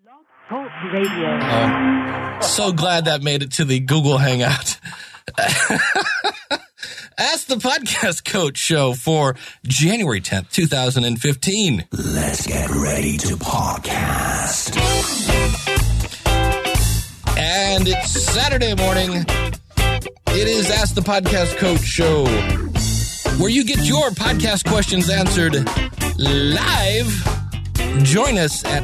Talk Radio. Oh, so glad that made it to the Google Hangout. Ask the Podcast Coach show for January 10th, 2015. Let's get ready to podcast. And it's Saturday morning. It is Ask the Podcast Coach show, where you get your podcast questions answered live. Join us at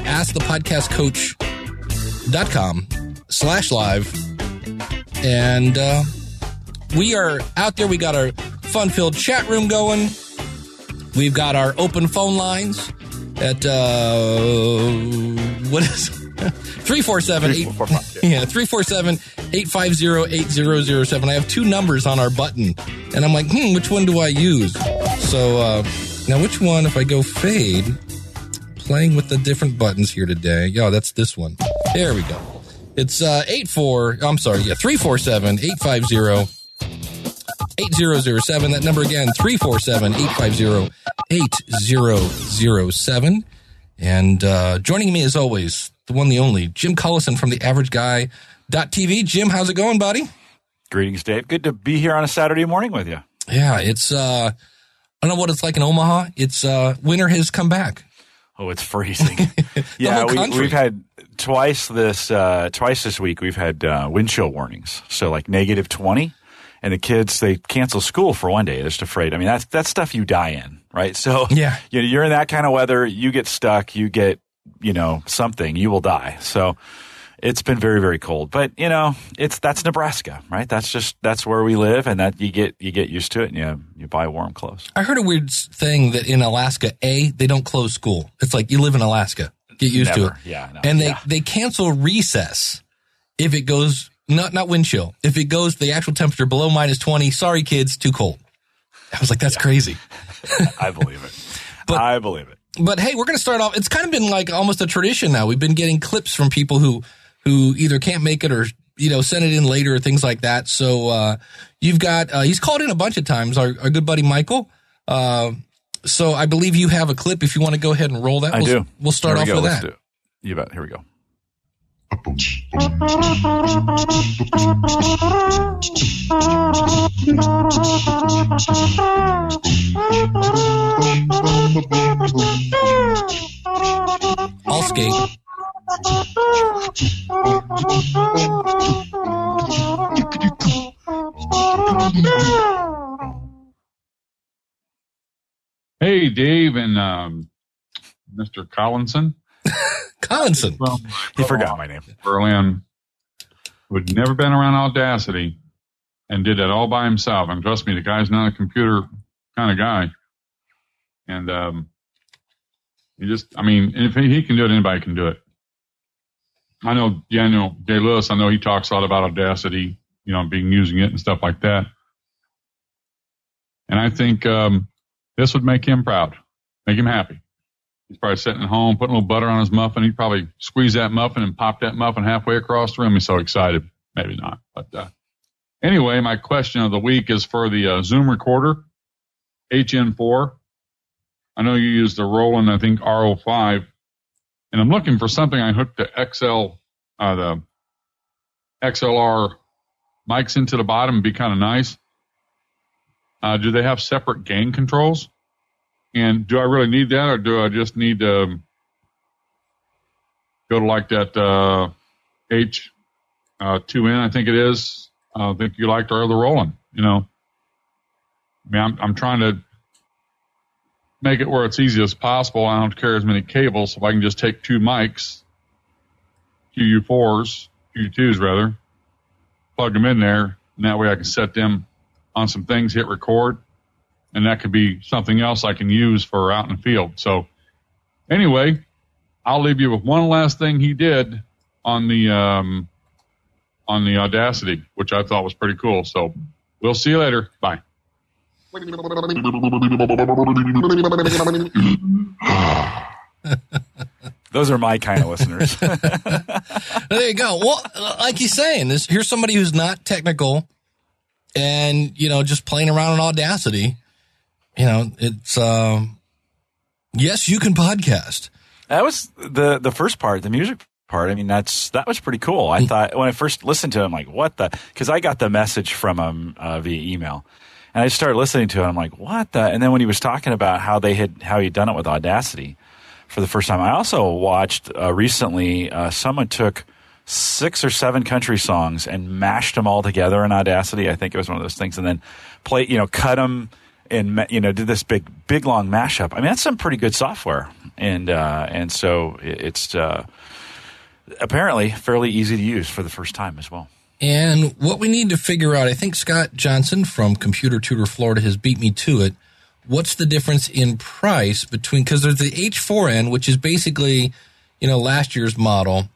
askthepodcastcoach.com/live. And we are out there. We got our fun-filled chat room going. We've got our open phone lines at, 347-850-8007. I have two numbers on our button, and I'm like, which one do I use? So now which one, if I go fade, playing with the different buttons here today. Yeah, that's this one. There we go. It's 347-850-8007. That number again, 347-850-8007. And joining me as always, the one, the only, Jim Collison from theaverageguy.tv. Jim, how's it going, buddy? Greetings, Dave. Good to be here on a Saturday morning with you. Yeah, it's, I don't know what it's like in Omaha. It's, winter has come back. Oh, it's freezing. Yeah, we've had twice this week, we've had wind chill warnings. So like -20. And the kids, they cancel school for one day. They're just afraid. I mean, that's stuff you die in, right? So yeah, you're in that kind of weather. You get stuck. You get, something. You will die. So it's been very, very cold. But that's Nebraska, right? That's where we live, and that you get used to it, and you buy warm clothes. I heard a weird thing that in Alaska, they don't close school. It's like you live in Alaska. Get used to it. Yeah, no, and they cancel recess if it goes. Not wind chill. If it goes the actual temperature below -20, sorry kids, too cold. I was like, that's crazy. I believe it. I believe it. But hey, we're going to start off. It's kind of been like almost a tradition now. We've been getting clips from people who either can't make it or, send it in later or things like that. So you've got, he's called in a bunch of times, our good buddy Michael. So I believe you have a clip if you want to go ahead and roll that. I do. We'll start off with Let's that. do it. You bet. Here we go. I'll skate. Hey, Dave and Mr. Collinson. Collinson. He forgot my name. Berlin, who had never been around Audacity and did that all by himself. And trust me, the guy's not a computer kind of guy. And if he can do it, anybody can do it. I know Daniel J. Lewis, I know he talks a lot about Audacity, using it and stuff like that. And I think this would make him proud, make him happy. He's probably sitting at home, putting a little butter on his muffin. He'd probably squeeze that muffin and pop that muffin halfway across the room. He's so excited. Maybe not. But anyway, my question of the week is for the Zoom recorder, HN4. I know you use the Roland, I think, R05. And I'm looking for something I hooked the XLR mics into the bottom and be kind of nice. Do they have separate gain controls? And do I really need that, or do I just need to go to like that H2N, I think it is? I think you liked, or the Roland, I'm trying to make it where it's easy as possible. I don't have to carry as many cables, so if I can just take two mics, QU2s rather, plug them in there, and that way I can set them on some things, hit record. And that could be something else I can use for out in the field. So anyway, I'll leave you with one last thing he did on the Audacity, which I thought was pretty cool. So we'll see you later. Bye. Those are my kind of listeners. There you go. Well, like he's saying, here's somebody who's not technical and, just playing around in Audacity. It's, yes, you can podcast. That was the first part, the music part, I mean, that was pretty cool. I thought when I first listened to it, I'm like, what the? Because I got the message from him via email, and I started listening to it. I'm like, what the? And then when he was talking about how he'd done it with Audacity for the first time, I also watched recently someone took 6 or 7 country songs and mashed them all together in Audacity. I think it was one of those things, and then cut them and did this big long mashup. I mean, that's some pretty good software, and so it's apparently fairly easy to use for the first time as well. And what we need to figure out, I think Scott Johnson from Computer Tutor Florida has beat me to it. What's the difference in price between, because there's the H4n, which is basically last year's model.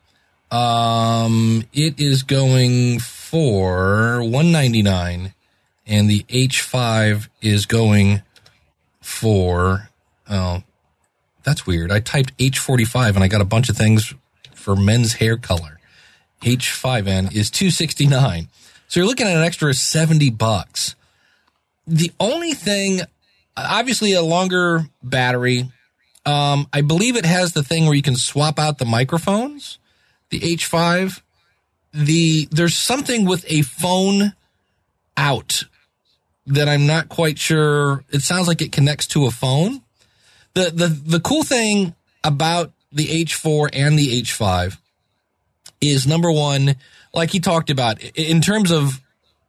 It is going for $199, and the H5 is going for, oh, that's weird. I typed H45 and I got a bunch of things for men's hair color. H5n is $269. So you're looking at an extra $70. The only thing, obviously a longer battery. I believe it has the thing where you can swap out the microphones. The H5, there's something with a phone out that I'm not quite sure. It sounds like it connects to a phone. The cool thing about the H4 and the H5 is, number one, like he talked about, in terms of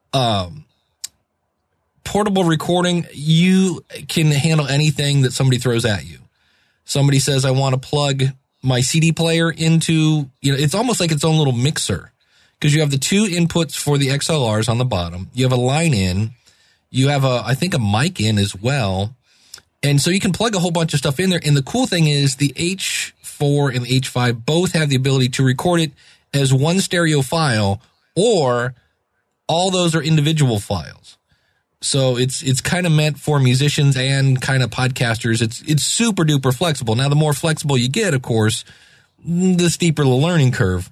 portable recording, you can handle anything that somebody throws at you. Somebody says, I want to plug my CD player into, it's almost like its own little mixer, because you have the 2 inputs for the XLRs on the bottom. You have a line in. You have I think a mic in as well. And so you can plug a whole bunch of stuff in there. And the cool thing is the H4 and the H5 both have the ability to record it as one stereo file, or all those are individual files. So it's kind of meant for musicians and kind of podcasters. It's super duper flexible. Now, the more flexible you get, of course, the steeper the learning curve.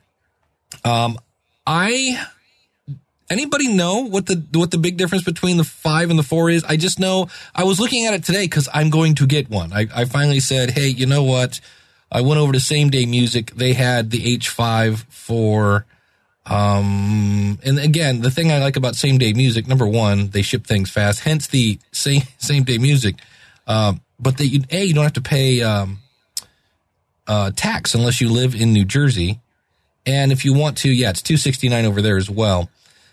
Anybody know what the big difference between the 5 and the 4 is? I just know I was looking at it today because I'm going to get one. I finally said, hey, you know what? I went over to Same Day Music. They had the H5 for, and again, the thing I like about Same Day Music, number one, they ship things fast, hence the Same Day Music. But you don't have to pay tax unless you live in New Jersey. And if you want to, it's $269 over there as well.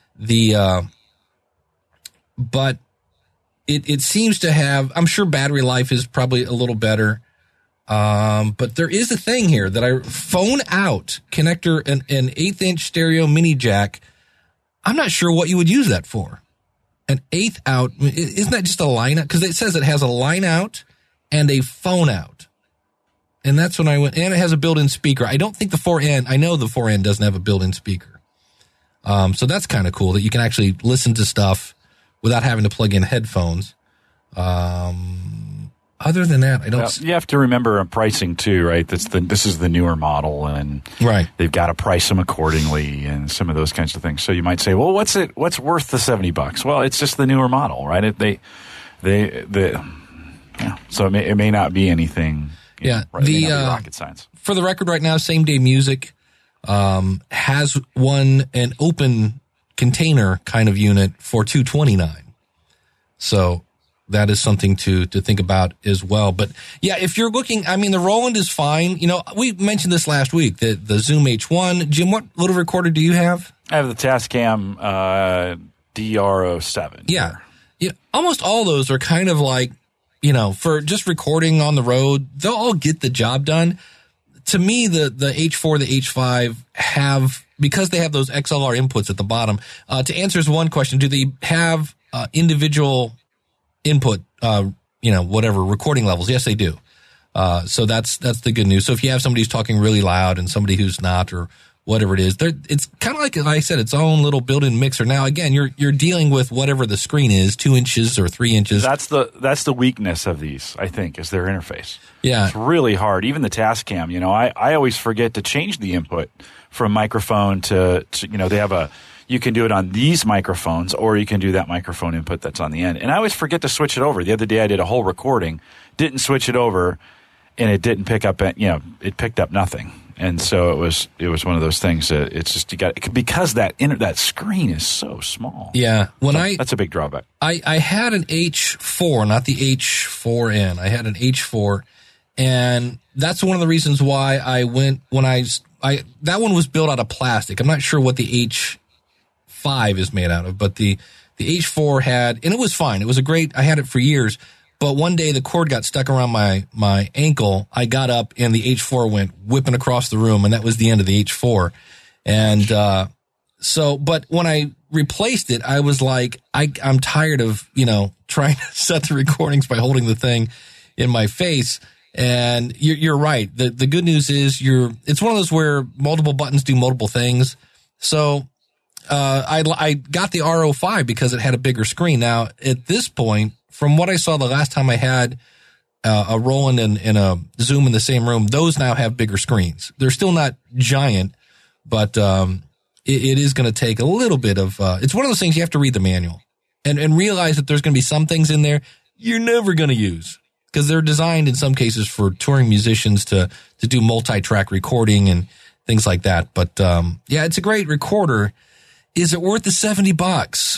But it seems to have, I'm sure battery life is probably a little better. But there is a thing here that phone out connector, an 1/8-inch stereo mini jack. I'm not sure what you would use that for. An 1/8 out, isn't that just a line out? Because it says it has a line out and a phone out. And that's when I went, and it has a built-in speaker. I don't think the 4N, I know the 4N doesn't have a built-in speaker. So that's kind of cool that you can actually listen to stuff without having to plug in headphones. Other than that, I don't. Well, you have to remember pricing too, right? This is the newer model, and right, they've got to price them accordingly, and some of those kinds of things. So you might say, well, what's worth the $70? Well, it's just the newer model, right? So it may not be anything. Yeah, right, it may not be rocket science. For the record, right now, Same Day Music has an open container kind of unit for $229. So that is something to think about as well. But yeah, if you're looking, I mean, the Roland is fine. We mentioned this last week, the Zoom H1. Jim, what little recorder do you have? I have the Tascam DR07. Yeah. Almost all those are kind of like, for just recording on the road, they'll all get the job done. To me, the H4, the H5 because they have those XLR inputs at the bottom. To answer one question, do they have individual input, whatever recording levels? Yes, they do. So that's the good news. So if you have somebody who's talking really loud and somebody who's not, or whatever it is, it's kind of like I said, its own little built-in mixer. Now, again, you're dealing with whatever the screen is, 2 inches or 3 inches. That's the weakness of these, I think, is their interface. Yeah, it's really hard. Even the Tascam, I always forget to change the input from microphone to they have you can do it on these microphones, or you can do that microphone input that's on the end. And I always forget to switch it over. The other day I did a whole recording, didn't switch it over, and it didn't pick up, it picked up nothing. And so it was one of those things that it's just because that screen is so small. Yeah, that's a big drawback. I had an H4, not the H4n. I had an H4, and that's one of the reasons why I went that one was built out of plastic. I'm not sure what the H5 is made out of, but the H4 had, and it was fine. It was I had it for years. But one day the cord got stuck around my ankle. I got up and the H4 went whipping across the room, and that was the end of the H4. And but when I replaced it, I was like, I'm tired of, trying to set the recordings by holding the thing in my face. And you're right. The good news is it's one of those where multiple buttons do multiple things. So I got the RO5 because it had a bigger screen. Now, at this point, from what I saw the last time I had a Roland and a Zoom in the same room, those now have bigger screens. They're still not giant, but it is going to take a little bit of it's one of those things you have to read the manual and realize that there's going to be some things in there you're never going to use because they're designed in some cases for touring musicians to do multi-track recording and things like that. But yeah, it's a great recorder. Is it worth the $70?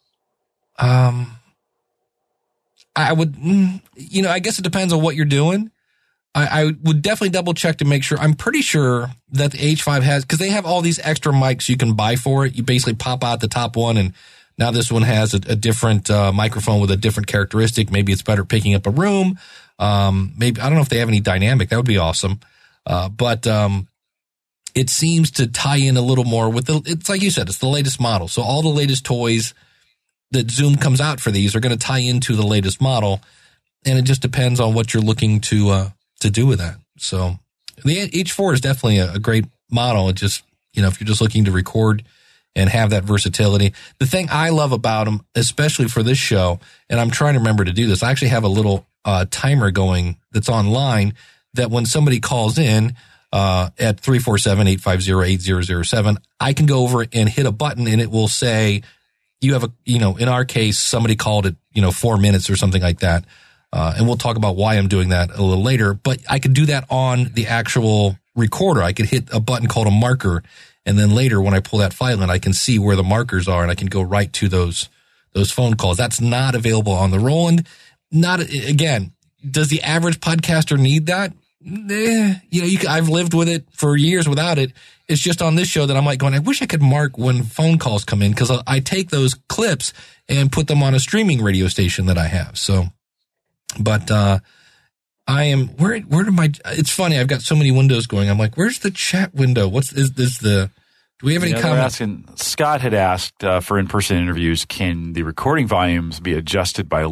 I would, I guess it depends on what you're doing. I would definitely double check to make sure. I'm pretty sure that the H5 has, because they have all these extra mics you can buy for it. You basically pop out the top one, and now this one has a different microphone with a different characteristic. Maybe it's better picking up a room. Maybe, I don't know if they have any dynamic. That would be awesome. But it seems to tie in a little more with it's like you said, it's the latest model. So all the latest toys that Zoom comes out for these are going to tie into the latest model, and it just depends on what you're looking to do with that. So the H4 is definitely a great model. It just, if you're just looking to record and have that versatility. The thing I love about them, especially for this show, and I'm trying to remember to do this, I actually have a little timer going that's online that when somebody calls in at 347-850-8007, I can go over and hit a button and it will say, you have in our case, somebody called it, 4 minutes or something like that. And we'll talk about why I'm doing that a little later, but I could do that on the actual recorder. I could hit a button called a marker. And then later when I pull that file in, I can see where the markers are and I can go right to those phone calls. That's not available on the Roland. Again, does the average podcaster need that? I've lived with it for years without it. It's just on this show that I'm like going, I wish I could mark when phone calls come in because I take those clips and put them on a streaming radio station that I have. So, but I am it's funny. I've got so many windows going. I'm like, where's the chat window? Do we have any comments? Scott had asked for in-person interviews, can the recording volumes be adjusted by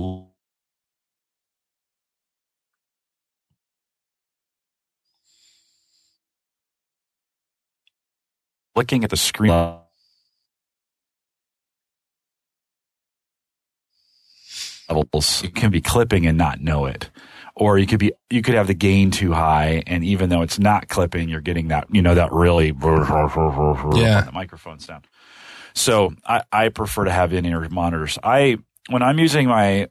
looking at the screen levels? You can be clipping and not know it, or you could have the gain too high, and even though it's not clipping, you're getting that that really on the microphone sound. So I prefer to have in-ear monitors. When I'm using my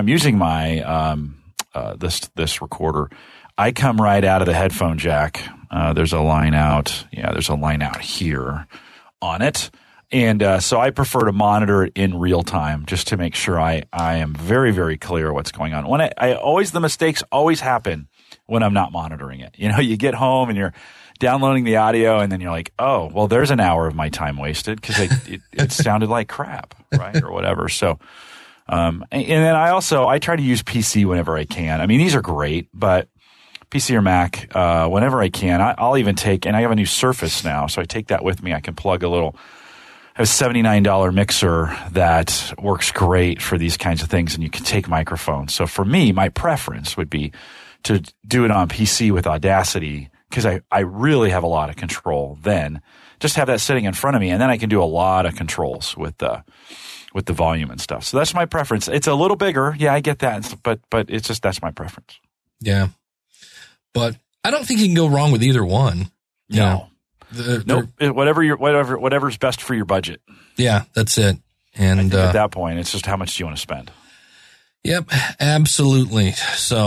this recorder, I come right out of the headphone jack. There's a line out. Yeah, there's a line out here on it. And so I prefer to monitor it in real time just to make sure I am very, very clear what's going on. The mistakes always happen when I'm not monitoring it. You get home and you're downloading the audio and then you're like, oh, well, there's an hour of my time wasted because it sounded like crap, right? Or whatever. So, and then I try to use PC whenever I can. I mean, these are great, but PC or Mac, whenever I can, I'll even take, and I have a new Surface now, so I take that with me. I can plug I have a $79 mixer that works great for these kinds of things, and you can take microphones. So for me, my preference would be to do it on PC with Audacity because I really have a lot of control then. Just have that sitting in front of me, and then I can do a lot of controls with the volume and stuff. So that's my preference. It's a little bigger. Yeah, I get that, but it's just that's my preference. Yeah. But I don't think you can go wrong with either one. No. Whatever's best for your budget. Yeah, that's it. And at that point, it's just how much do you want to spend? Yep, absolutely. So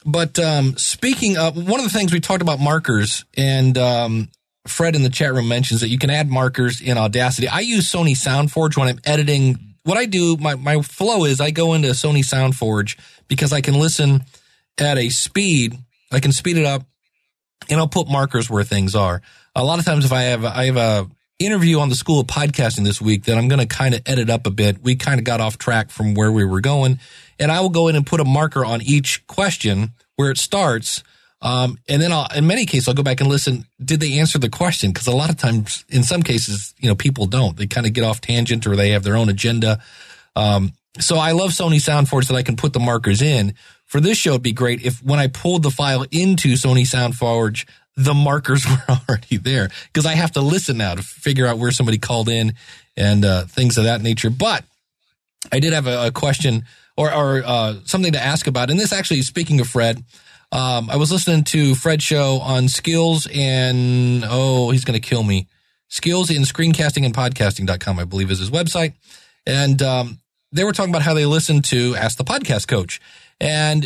But speaking of, one of the things we talked about markers, and Fred in the chat room mentions that you can add markers in Audacity. I use Sony SoundForge when I'm editing. What I do, my flow is I go into Sony SoundForge because I can listen at a speed. I can speed it up, and I'll put markers where things are. A lot of times if I have a interview on the School of Podcasting this week that I'm going to kind of edit up a bit. We kind of got off track from where we were going, and I will go in and put a marker on each question where it starts. And then in many cases, I'll go back and listen. Did they answer the question? Because a lot of times, in some cases, people don't. They kind of get off tangent or they have their own agenda. So I love Sony SoundForge that I can put the markers in. For this show, it'd be great if when I pulled the file into Sony SoundForge, the markers were already there, because I have to listen now to figure out where somebody called in and things of that nature. But I did have a question or something to ask about. And this actually, speaking of Fred, I was listening to Fred's show on skills and, he's going to kill me. Skills in screencasting and podcasting.com, I believe is his website. And they were talking about how they listen to Ask the Podcast Coach. And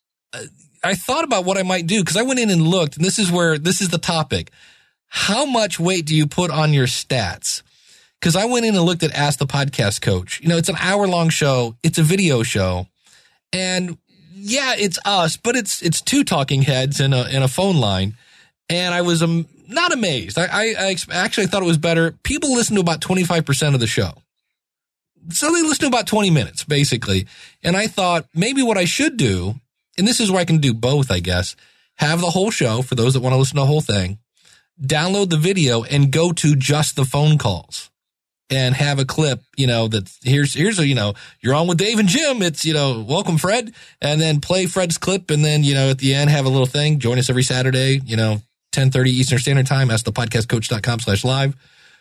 I thought about what I might do, because I went in and looked, and this is the topic. How much weight do you put on your stats? Because I went in and looked at Ask the Podcast Coach. It's an hour-long show. It's a video show. And yeah, it's us, but it's two talking heads and a phone line. And I was not amazed. I actually thought it was better. People listen to about 25% of the show. So they listen to about 20 minutes, basically. And I thought maybe what I should do, and this is where I can do both, I guess, have the whole show for those that want to listen to the whole thing, download the video and go to just the phone calls and have a clip, that here's you're on with Dave and Jim. It's, welcome Fred, and then play Fred's clip. And then, at the end, have a little thing. Join us every Saturday, 10:30 Eastern Standard Time, askthepodcastcoach.com/live.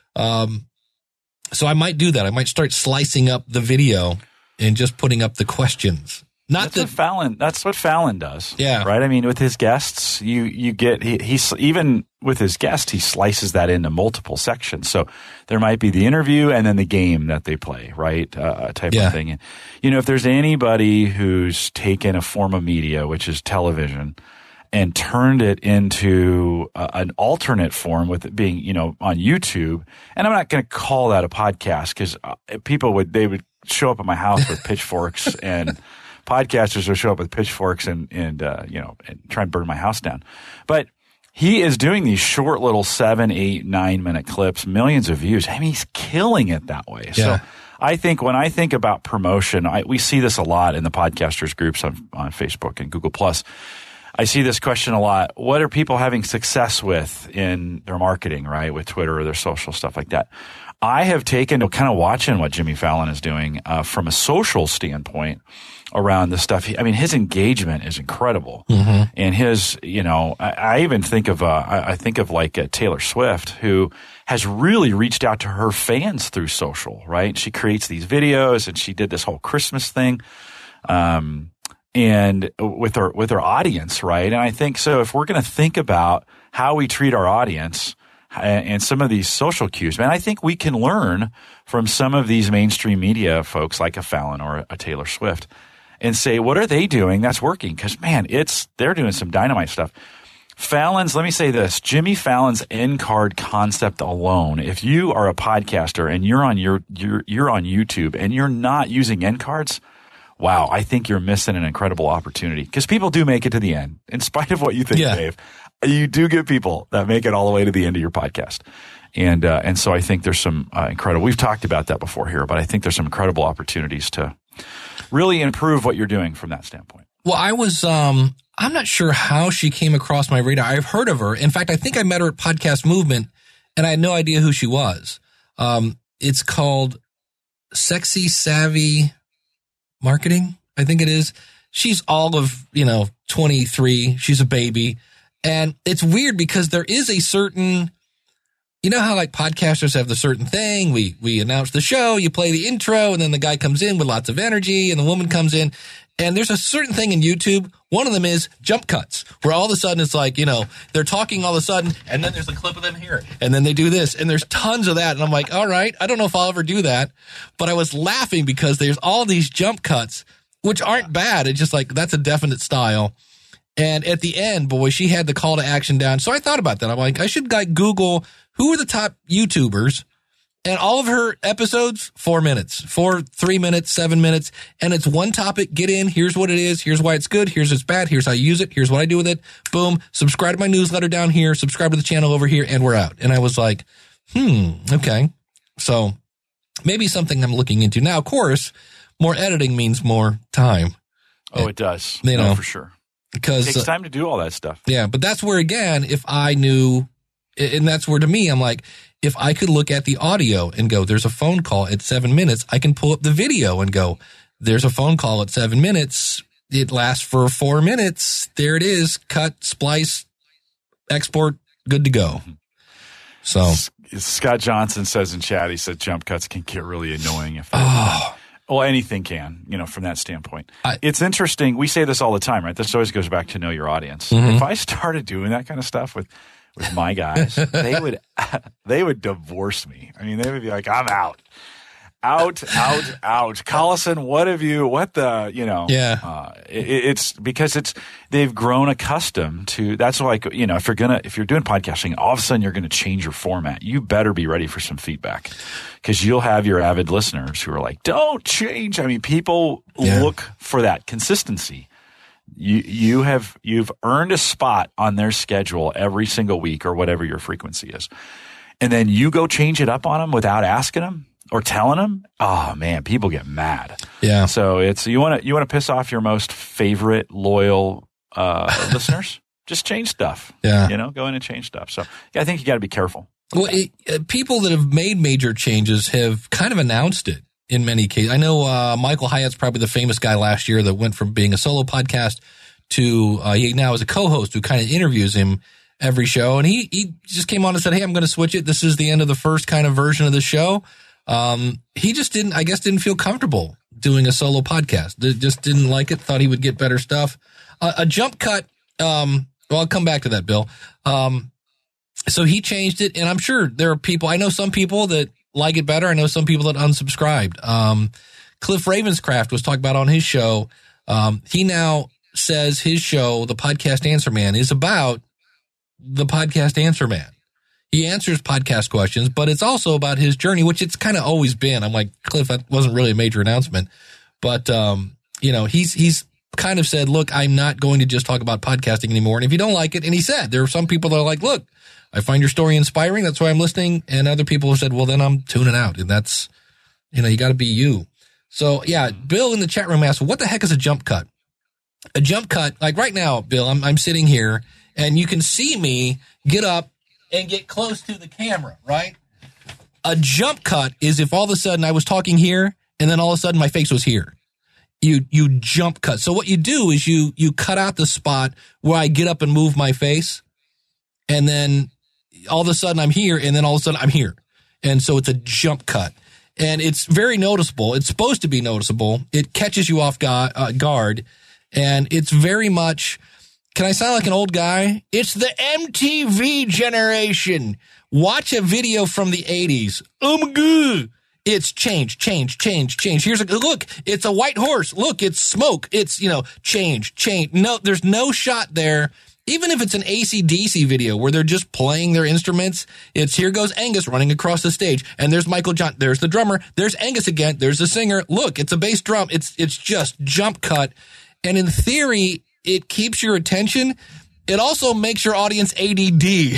So I might do that. I might start slicing up the video and just putting up the questions. That's what Fallon does. Yeah. Right. I mean, with his guests, you get, he's even with his guest, he slices that into multiple sections. So there might be the interview and then the game that they play, right? Type of thing. And, if there's anybody who's taken a form of media, which is television, and turned it into an alternate form with it being, on YouTube. And I'm not going to call that a podcast, because they would show up at my house with pitchforks and podcasters will show up with pitchforks and try and burn my house down. But he is doing these short little 7, 8, 9 minute clips, millions of views. I mean, he's killing it that way. Yeah. So I think when I think about promotion, we see this a lot in the podcasters groups on Facebook and Google+. I see this question a lot. What are people having success with in their marketing, right, with Twitter or their social stuff like that? I have taken to kind of watching what Jimmy Fallon is doing from a social standpoint around this stuff. His engagement is incredible. Mm-hmm. And his, I even think of, like Taylor Swift, who has really reached out to her fans through social, right? She creates these videos, and she did this whole Christmas thing. And with our audience, right? And I think so if we're going to think about how we treat our audience and some of these social cues, man, I think we can learn from some of these mainstream media folks like a Fallon or a Taylor Swift and say, what are they doing that's working? Because, man, they're doing some dynamite stuff. Let me say this, Jimmy Fallon's end card concept alone, if you are a podcaster and you're on YouTube and you're not using end cards, wow, I think you're missing an incredible opportunity, because people do make it to the end. In spite of what you think, Dave, you do get people that make it all the way to the end of your podcast. And so I think there's some incredible, we've talked about that before here, but I think there's some incredible opportunities to really improve what you're doing from that standpoint. Well, I was, I'm not sure how she came across my radar. I've heard of her. In fact, I think I met her at Podcast Movement, and I had no idea who she was. It's called Sexy Savvy Marketing, I think it is. She's all of, 23. She's a baby. And it's weird because there is a certain, how like podcasters have the certain thing. We announce the show, you play the intro, and then the guy comes in with lots of energy and the woman comes in. And there's a certain thing in YouTube. One of them is jump cuts, where all of a sudden it's like, they're talking all of a sudden, and then there's a clip of them here, and then they do this, and there's tons of that. And I'm like, all right, I don't know if I'll ever do that. But I was laughing because there's all these jump cuts, which aren't bad. It's just like, that's a definite style. And at the end, boy, she had the call to action down. So I thought about that. I'm like, I should Google who are the top YouTubers. And all of her episodes, 4 minutes, 3 minutes, 7 minutes. And it's one topic. Get in. Here's what it is. Here's why it's good. Here's it's bad. Here's how you use it. Here's what I do with it. Boom. Subscribe to my newsletter down here. Subscribe to the channel over here. And we're out. And I was like, okay. So maybe something I'm looking into. Now, of course, more editing means more time. Oh, it does. For sure. Because it takes time to do all that stuff. Yeah. But that's where, again, if I knew, and that's where to me, I'm like, if I could look at the audio and go, there's a phone call at 7 minutes, I can pull up the video and go, there's a phone call at 7 minutes. It lasts for 4 minutes. There it is. Cut, splice, export, good to go. So Scott Johnson says in chat, he said jump cuts can get really annoying if well, anything can, from that standpoint. It's interesting. We say this all the time, right? This always goes back to know your audience. Mm-hmm. If I started doing that kind of stuff with my guys, they would divorce me. I mean, they would be like, I'm out. Collison, it's because they've grown accustomed to, that's why, if you're doing podcasting, all of a sudden you're going to change your format. You better be ready for some feedback because you'll have your avid listeners who are like, don't change. I mean, people look for that consistency. You've earned a spot on their schedule every single week or whatever your frequency is. And then you go change it up on them without asking them or telling them. Oh man, people get mad. Yeah. So you want to piss off your most favorite loyal listeners, just change stuff. Yeah. Go in and change stuff. So I think you got to be careful. Well, people that have made major changes have kind of announced it. In many cases, I know Michael Hyatt's probably the famous guy last year that went from being a solo podcast to he now is a co-host who kind of interviews him every show. And he just came on and said, hey, I'm going to switch it. This is the end of the first kind of version of the show. He just didn't feel comfortable doing a solo podcast. Just didn't like it. Thought he would get better stuff. A jump cut. Well, I'll come back to that, Bill. So he changed it. And I'm sure there are people, I know some people that like it better. I know some people that unsubscribed. Cliff Ravenscraft was talking about on his show. He now says his show, The Podcast Answer Man, is about the Podcast Answer Man. He answers podcast questions, but it's also about his journey, which it's kind of always been. I'm like, Cliff, that wasn't really a major announcement, but he's kind of said, look, I'm not going to just talk about podcasting anymore. And if you don't like it, and he said there are some people that are like, look, I find your story inspiring. That's why I'm listening. And other people have said, well, then I'm tuning out. And that's, you got to be you. So yeah, Bill in the chat room asked, what the heck is a jump cut? A jump cut, like right now, Bill, I'm sitting here and you can see me get up and get close to the camera, right? A jump cut is if all of a sudden I was talking here and then all of a sudden my face was here. You jump cut. So what you do is you cut out the spot where I get up and move my face. And then all of a sudden I'm here, and then all of a sudden I'm here. And so it's a jump cut. And it's very noticeable. It's supposed to be noticeable. It catches you off guard. And it's very much, can I sound like an old guy? It's the MTV generation. Watch a video from the 80s. Oh my God. It's change. Here's look, it's a white horse. Look, it's smoke. It's, change. No, there's no shot there. Even if it's an AC/DC video where they're just playing their instruments, it's here goes Angus running across the stage, and there's Michael John, there's the drummer, there's Angus again, there's the singer. Look, it's a bass drum. It's just jump cut. And in theory, it keeps your attention. It also makes your audience ADD.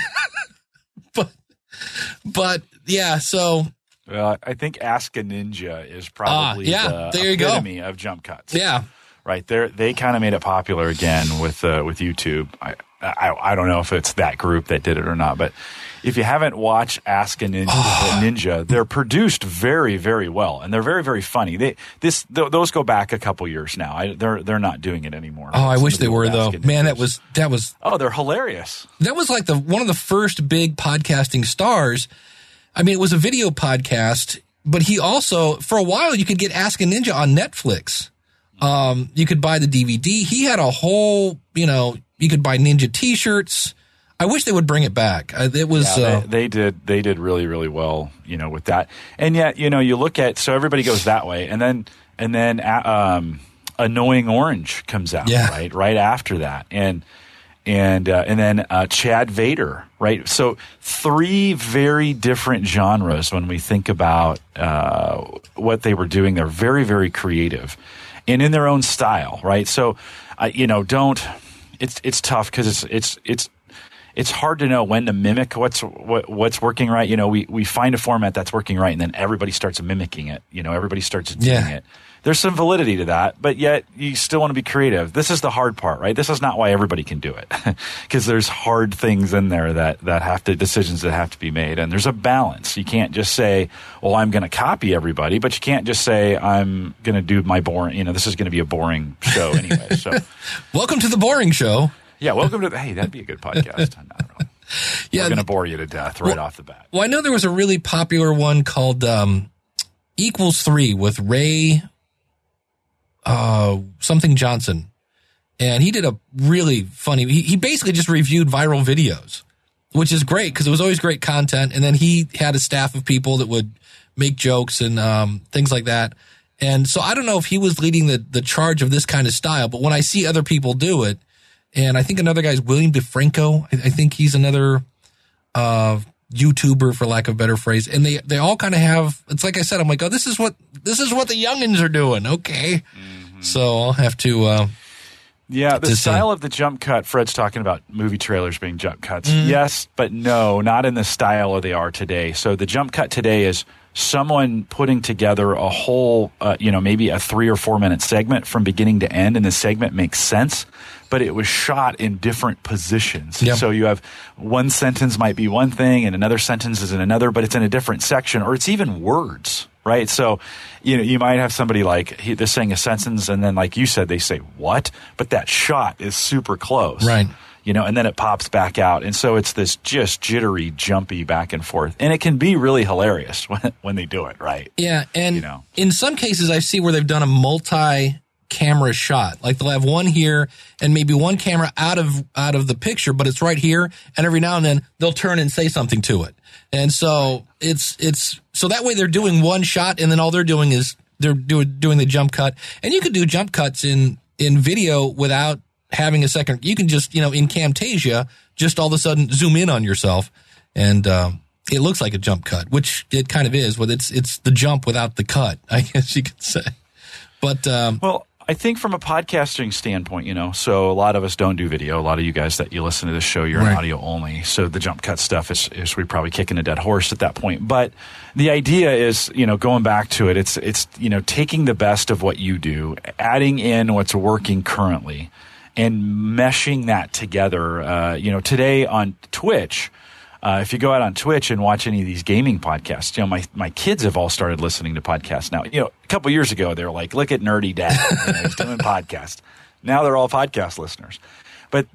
but yeah, so. Well, I think Ask a Ninja is probably the epitome of jump cuts. Yeah. Right there, they kind of made it popular again with YouTube. I don't know if it's that group that did it or not, but if you haven't watched Ask a Ninja, they're produced very, very well, and they're very, very funny. Those go back a couple years now. They're not doing it anymore. Oh, I wish they were though. Man, that was. Oh, they're hilarious. That was like one of the first big podcasting stars. I mean, it was a video podcast, but he also, for a while, you could get Ask a Ninja on Netflix. You could buy the DVD. He had a whole, you could buy Ninja t-shirts. I wish they would bring it back. It was, they did really, really well, with that. And yet, you look at, so everybody goes that way. And then Annoying Orange comes out, right after that, and then Chad Vader, right? So 3 very different genres when we think about what they were doing. They're very, very creative and in their own style, right? So, it's tough because it's hard to know when to mimic what's working right. We find a format that's working right, and then everybody starts mimicking it. Everybody starts doing it. There's some validity to that, but yet you still want to be creative. This is the hard part, right? This is not why everybody can do it, because there's hard things in there that decisions that have to be made, and there's a balance. You can't just say, well, I'm going to copy everybody, but you can't just say, I'm going to do my boring, this is going to be a boring show anyway. So, welcome to the boring show. Yeah, welcome to hey, that'd be a good podcast. I don't know. Yeah, we're going to bore you to death right off the bat. Well, I know there was a really popular one called Equals 3 with Ray something Johnson, and he did a really funny. He basically just reviewed viral videos, which is great because it was always great content. And then he had a staff of people that would make jokes and things like that. And so I don't know if he was leading the charge of this kind of style, but when I see other people do it, and I think another guy's William DeFranco. I think he's another YouTuber, for lack of a better phrase. And they all kind of have, it's like I said, I'm like, oh, this is what the youngins are doing. Okay. Mm-hmm. So I'll have to, the style of the jump cut, Fred's talking about movie trailers being jump cuts. Mm-hmm. Yes, but no, not in the style they are today. So the jump cut today is someone putting together a whole, maybe a 3 or 4 minute segment from beginning to end, and the segment makes sense, but it was shot in different positions. Yep. So you have one sentence might be one thing and another sentence is in another, but it's in a different section, or it's even words, right? So, you might have somebody like they're saying a sentence and then, like you said, they say what, but that shot is super close. Right. And then it pops back out. And so it's this just jittery, jumpy back and forth. And it can be really hilarious when they do it, right? Yeah. And in some cases I see where they've done a multi-camera shot. Like they'll have one here and maybe one camera out of the picture, but it's right here. And every now and then they'll turn and say something to it. And so it's so that way they're doing one shot and then all they're doing is they're doing the jump cut. And you could do jump cuts in video without having a second. You can just, in Camtasia, just all of a sudden zoom in on yourself and it looks like a jump cut, which it kind of is. Well, it's the jump without the cut, I guess you could say. But well, I think from a podcasting standpoint, so a lot of us don't do video. A lot of you guys that you listen to this show, you're in audio only. So the jump cut stuff is we probably kicking a dead horse at that point. But the idea is, going back to it, it's taking the best of what you do, adding in what's working currently, and meshing that together. Today on Twitch, if you go out on Twitch and watch any of these gaming podcasts, my kids have all started listening to podcasts now. A couple years ago, they were like, look at Nerdy Dad. He's doing podcasts. Now they're all podcast listeners. But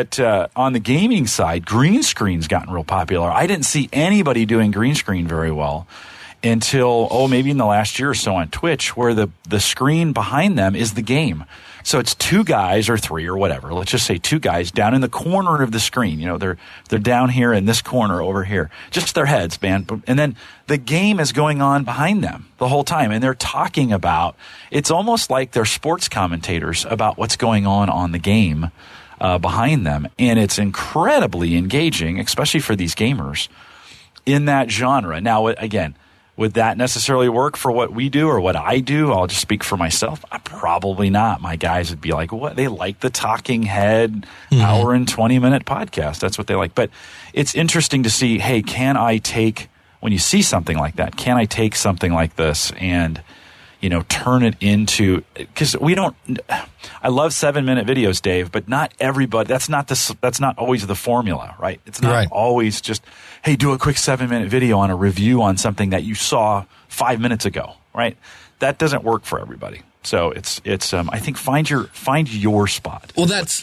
on the gaming side, green screen's gotten real popular. I didn't see anybody doing green screen very well until, maybe in the last year or so on Twitch, where the screen behind them is the game. So it's 2 guys or 3 or whatever. Let's just say 2 guys down in the corner of the screen. They're down here in this corner over here. Just their heads, man. And then the game is going on behind them the whole time. And they're talking about, it's almost like they're sports commentators about what's going on the game behind them. And it's incredibly engaging, especially for these gamers in that genre. Now, again, would that necessarily work for what we do or what I do? I'll just speak for myself. Probably not. My guys would be like, what? They like the talking head hour and 20-minute podcast. That's what they like. But it's interesting to see, hey, can I take, when you see something like that, can I take something like this and, turn it into, because I love 7-minute videos, Dave, but not everybody, that's not always the formula, right? It's not always just, hey, do a quick 7-minute video on a review on something that you saw 5 minutes ago, right? That doesn't work for everybody. So it's I think find your spot. Well, that's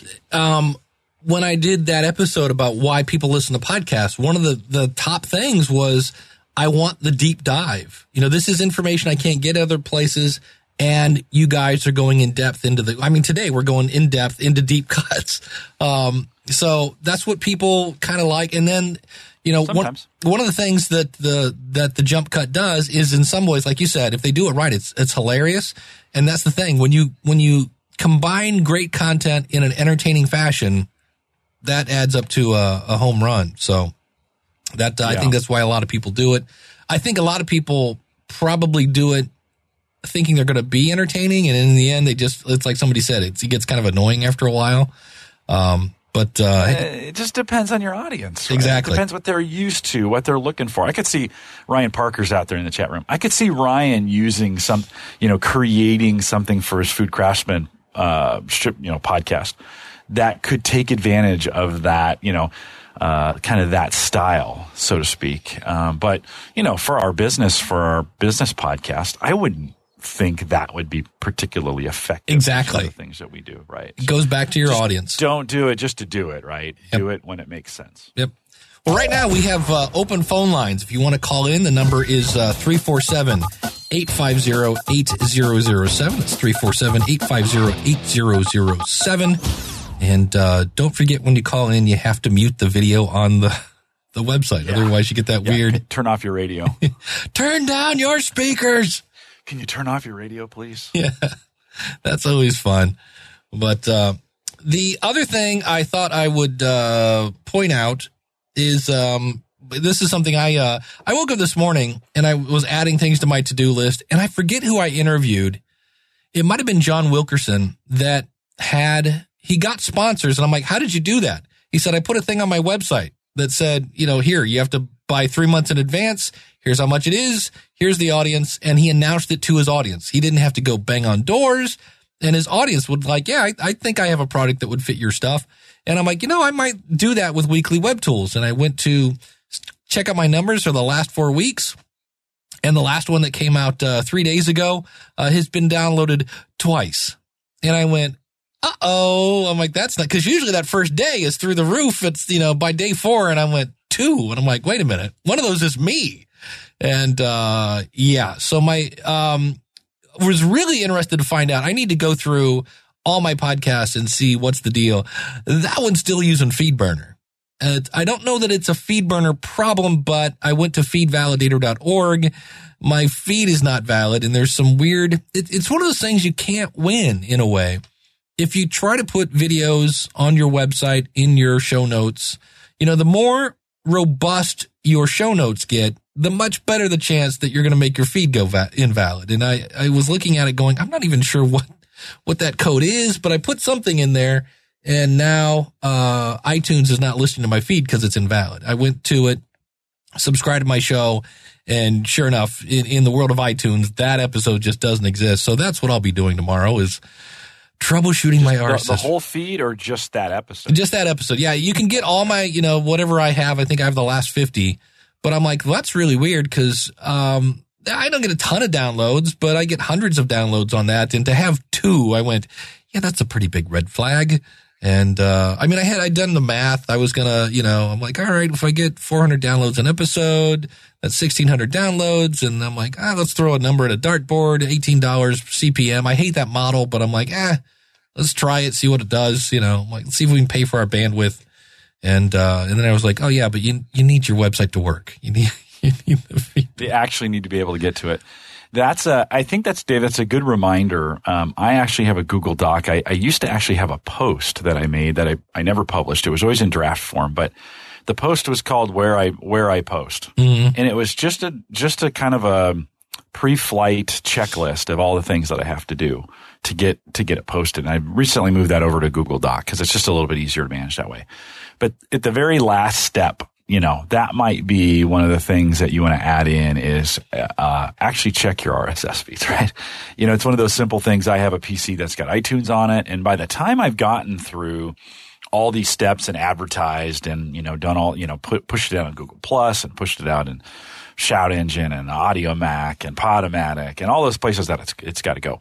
when I did that episode about why people listen to podcasts, one of the top things was I want the deep dive. This is information I can't get other places, and you guys are going in depth into today we're going in depth into deep cuts. So that's what people kind of like. And then, You know, one of the things that the jump cut does is, in some ways, like you said, if they do it right, it's hilarious. And that's the thing. When you combine great content in an entertaining fashion, that adds up to a home run. So that I think that's why a lot of people do it. I think a lot of people probably do it thinking they're going to be entertaining, and in the end, it's like somebody said, it gets kind of annoying after a while. But it just depends on your audience. Right? Exactly. It depends what they're used to, what they're looking for. I could see Ryan Parker's out there in the chat room. I could see Ryan using creating something for his Food Craftsman, podcast that could take advantage of that, kind of that style, so to speak. But for our business podcast, I wouldn't think that would be particularly effective. Exactly. For the things that we do, right? It goes back to your audience. Don't do it just to do it, right? Yep. Do it when it makes sense. Yep. Well, right now we have open phone lines. If you want to call in, the number is 347-850-8007. It's 347-850-8007. And don't forget, when you call in, you have to mute the video on the website. Yeah. Otherwise, you get that weird. Turn off your radio. Turn down your speakers. Can you turn off your radio, please? Yeah, that's always fun. But the other thing I thought I would point out is this is something I woke up this morning and I was adding things to my to-do list, and I forget who I interviewed. It might have been John Wilkerson that he got sponsors, and I'm like, how did you do that? He said, I put a thing on my website that said, here, you have to buy 3 months in advance. Here's how much it is. Here's the audience. And he announced it to his audience. He didn't have to go bang on doors. And his audience would I think I have a product that would fit your stuff. And I'm like, I might do that with Weekly Web Tools. And I went to check out my numbers for the last 4 weeks. And the last one that came out 3 days ago has been downloaded twice. And I went, uh-oh. I'm like, that's not, because usually that first day is through the roof. It's, by day 4. And I went 2. And I'm like, wait a minute. One of those is me. And, so my, was really interested to find out. I need to go through all my podcasts and see what's the deal. That one's still using FeedBurner. I don't know that it's a FeedBurner problem, but I went to feedvalidator.org. My feed is not valid, and there's some weird, it's one of those things you can't win in a way. If you try to put videos on your website in your show notes, the more robust your show notes get, the much better the chance that you're going to make your feed go invalid. And I was looking at it going, I'm not even sure what that code is, but I put something in there, and now iTunes is not listening to my feed because it's invalid. I went to it, subscribed to my show, and sure enough, in the world of iTunes, that episode just doesn't exist. So that's what I'll be doing tomorrow is troubleshooting my RSS. The whole feed or just that episode? Just that episode. Yeah, you can get all my, whatever I have. I think I have the last 50. But I'm like, well, that's really weird because I don't get a ton of downloads, but I get hundreds of downloads on that. And to have 2, I went, yeah, that's a pretty big red flag. And I'd done the math. I was going to, I'm like, all right, if I get 400 downloads an episode, that's 1,600 downloads. And I'm like, let's throw a number at a dartboard, $18 CPM. I hate that model, but I'm like, let's try it, see what it does. Let's see if we can pay for our bandwidth. And then I was like, oh yeah, but you need your website to work. You need the feed. They actually need to be able to get to it. I think that's, Dave, that's a good reminder. I actually have a Google Doc. I used to actually have a post that I made that I never published. It was always in draft form, but the post was called Where I Post. Mm-hmm. And it was just a kind of a pre-flight checklist of all the things that I have to do to get it posted. And I recently moved that over to Google Doc because it's just a little bit easier to manage that way. But at the very last step, that might be one of the things that you want to add in is actually check your RSS feeds, right? It's one of those simple things. I have a PC that's got iTunes on it, and by the time I've gotten through all these steps and advertised and, done all, pushed it out on Google Plus and pushed it out in Shout Engine and Audio Mac and Podomatic and all those places that it's got to go.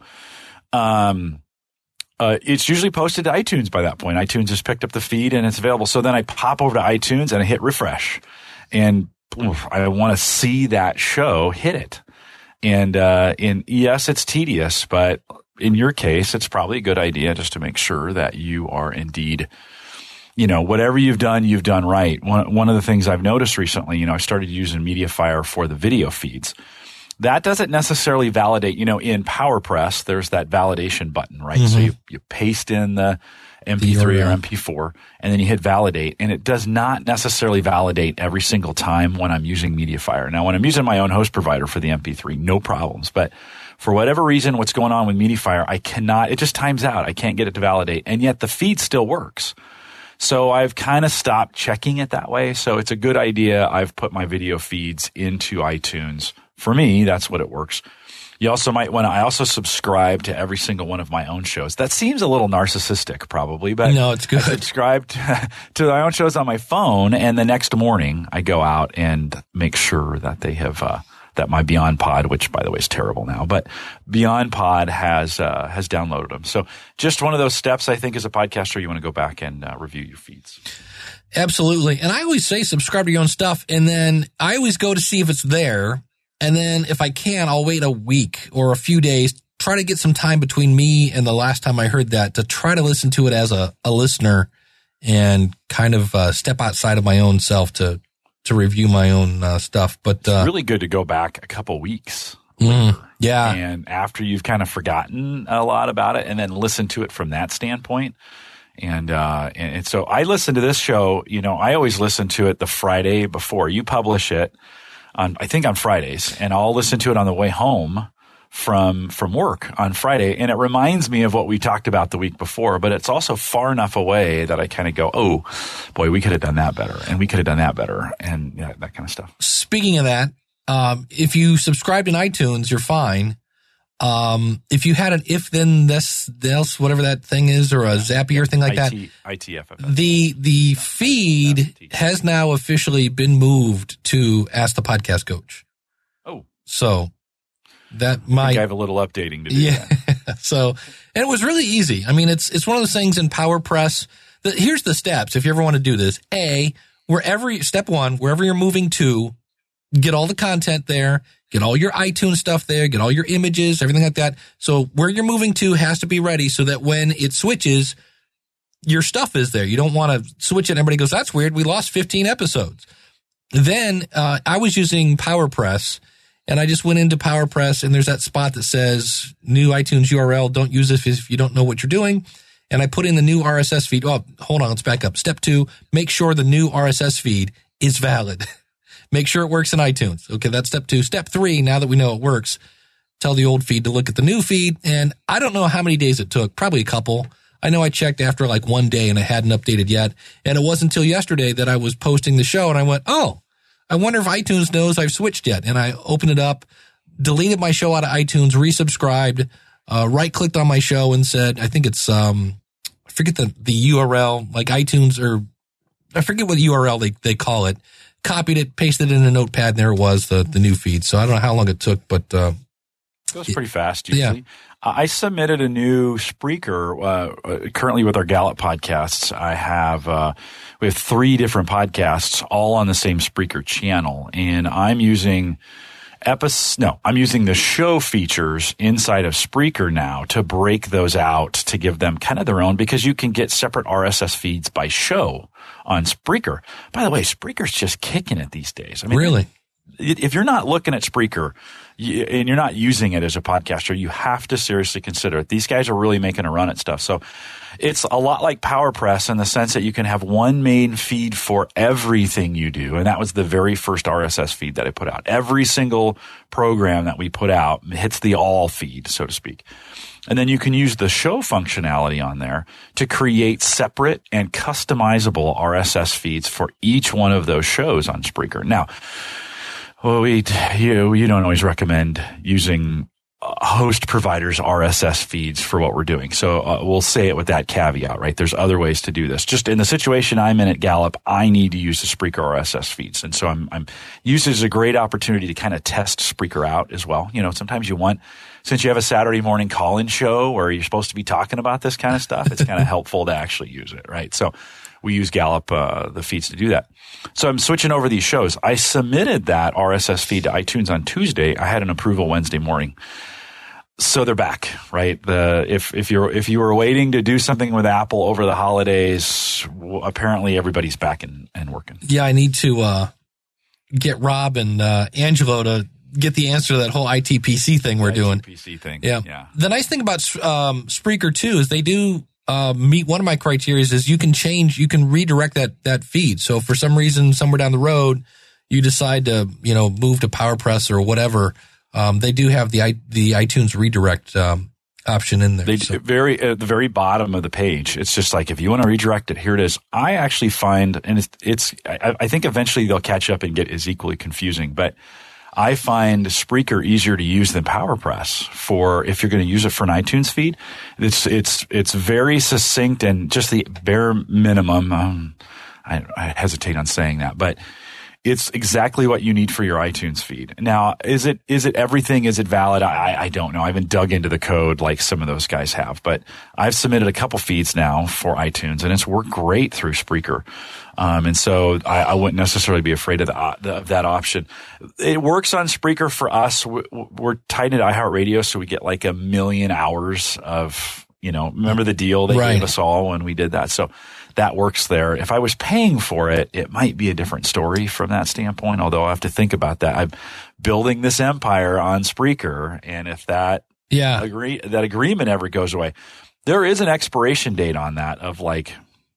It's usually posted to iTunes by that point. iTunes has picked up the feed and it's available. So then I pop over to iTunes and I hit refresh, and I want to see that show, hit it. And yes, it's tedious, but in your case, it's probably a good idea just to make sure that you are indeed whatever you've done right. One of the things I've noticed recently, I started using MediaFire for the video feeds. That doesn't necessarily validate, in PowerPress, there's that validation button, right? Mm-hmm. So you paste in the MP3 or MP4 and then you hit validate, and it does not necessarily validate every single time when I'm using MediaFire. Now, when I'm using my own host provider for the MP3, no problems. But for whatever reason, what's going on with MediaFire, it just times out. I can't get it to validate. And yet the feed still works. So I've kind of stopped checking it that way. So it's a good idea. I've put my video feeds into iTunes. For me, that's what it works. You also might want to, I also subscribe to every single one of my own shows. That seems a little narcissistic probably, but no, it's good. I subscribe to my own shows on my phone, and the next morning I go out and make sure that they have, that my Beyond Pod, which by the way is terrible now, but Beyond Pod has downloaded them. So just one of those steps, I think, as a podcaster, you want to go back and review your feeds. Absolutely. And I always say subscribe to your own stuff, and then I always go to see if it's there. And then if I can, I'll wait a week or a few days, try to get some time between me and the last time I heard that to try to listen to it as a listener and kind of step outside of my own self to review my own stuff. But it's really good to go back a couple weeks. Yeah. And after you've kind of forgotten a lot about it, and then listen to it from that standpoint. And so I listen to this show, I always listen to it the Friday before you publish it. I think on Fridays, and I'll listen to it on the way home from work on Friday. And it reminds me of what we talked about the week before, but it's also far enough away that I kind of go, oh boy, we could have done that better, and we could have done that better, and that kind of stuff. Speaking of that, if you subscribed in iTunes, you're fine. If you had an if then this else, whatever that thing is, or a Zapier or thing like that, ITFFS. The feed has now officially been moved to Ask the Podcast Coach. Oh, so that I have a little updating to do. Yeah. So, and it was really easy. I mean, it's one of those things in PowerPress. Here's the steps if you ever want to do this. Step one, wherever you're moving to, get all the content there. Get all your iTunes stuff there, get all your images, everything like that. So where you're moving to has to be ready so that when it switches, your stuff is there. You don't want to switch it and everybody goes, that's weird, we lost 15 episodes. Then I was using PowerPress, and I just went into PowerPress, and there's that spot that says new iTunes URL, don't use this if you don't know what you're doing. And I put in the new RSS feed. Oh, hold on, let's back up. Step 2, make sure the new RSS feed is valid. Make sure it works in iTunes. Okay, that's step 2. Step 3, now that we know it works, tell the old feed to look at the new feed. And I don't know how many days it took, probably a couple. I know I checked after like one day and I hadn't updated yet. And it wasn't until yesterday that I was posting the show and I went, oh, I wonder if iTunes knows I've switched yet. And I opened it up, deleted my show out of iTunes, resubscribed, right-clicked on my show and said, I think it's, I forget the URL, like iTunes, or I forget what URL they call it. Copied it, pasted it in a notepad, and there it was, the new feed. So I don't know how long it took, but it goes pretty fast usually. Yeah. I submitted a new Spreaker currently with our Gallup podcasts. We have 3 different podcasts all on the same Spreaker channel, and I'm using the show features inside of Spreaker now to break those out to give them kind of their own, because you can get separate RSS feeds by show on Spreaker. By the way, Spreaker's just kicking it these days. I mean, really? If you're not looking at Spreaker and you're not using it as a podcaster, you have to seriously consider it. These guys are really making a run at stuff. So it's a lot like PowerPress in the sense that you can have one main feed for everything you do. And that was the very first RSS feed that I put out. Every single program that we put out hits the all feed, so to speak. And then you can use the show functionality on there to create separate and customizable RSS feeds for each one of those shows on Spreaker. Now, you don't always recommend using host providers' RSS feeds for what we're doing. So we'll say it with that caveat, right? There's other ways to do this. Just in the situation I'm in at Gallup, I need to use the Spreaker RSS feeds. And so I'm used as a great opportunity to kind of test Spreaker out as well. Sometimes you want, since you have a Saturday morning call-in show where you're supposed to be talking about this kind of stuff, it's kind of helpful to actually use it, right? So we use Gallup, the feeds to do that. So I'm switching over these shows. I submitted that RSS feed to iTunes on Tuesday. I had an approval Wednesday morning. So they're back, right? If you were waiting to do something with Apple over the holidays, apparently everybody's back and working. Yeah, I need to get Rob and Angelo to get the answer to that whole ITPC thing we're doing. ITPC thing. Yeah. The nice thing about Spreaker too is they do meet one of my criteria is you can redirect that feed. So if for some reason somewhere down the road you decide to move to PowerPress or whatever. They do have the iTunes redirect option in there. At the very bottom of the page, it's just like if you want to redirect it, here it is. I actually find, and I think eventually they'll catch up and get as equally confusing, but I find Spreaker easier to use than PowerPress for if you're going to use it for an iTunes feed. It's very succinct and just the bare minimum. I hesitate on saying that, but it's exactly what you need for your iTunes feed. Now, is it everything? Is it valid? I don't know. I haven't dug into the code like some of those guys have, but I've submitted a couple feeds now for iTunes and it's worked great through Spreaker. And so I wouldn't necessarily be afraid of that option. It works on Spreaker for us. We're tied into iHeartRadio, so we get like 1 million hours of, remember the deal they gave us all when we did that? So that works there. If I was paying for it, it might be a different story from that standpoint, although I have to think about that. I'm building this empire on Spreaker, and if that agreement ever goes away, there is an expiration date on that of like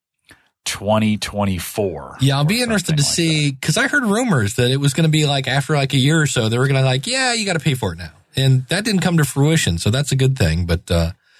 2024. Yeah, I'll be interested to see, because I heard rumors that it was going to be like after like a year or so, they were going to you got to pay for it now. And that didn't come to fruition, so that's a good thing. But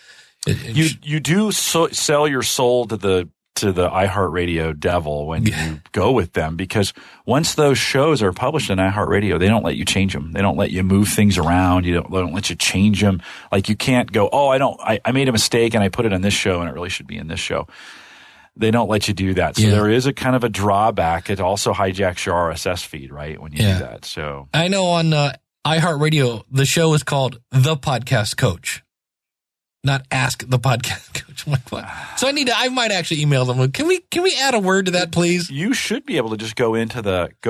you do sell your soul to the iHeartRadio devil when you go with them, because once those shows are published in iHeartRadio, they don't let you change them. They don't let you move things around. They don't let you change them. Like you can't go, I made a mistake and I put it on this show and it really should be in this show. They don't let you do that. So there is a kind of a drawback. It also hijacks your RSS feed, right, when you do that. So I know on iHeartRadio, the show is called The Podcast Coach. Not Ask the Podcast Coach. I'm like, what? So I might actually email them. Can we add a word to that, please? You should be able to just go into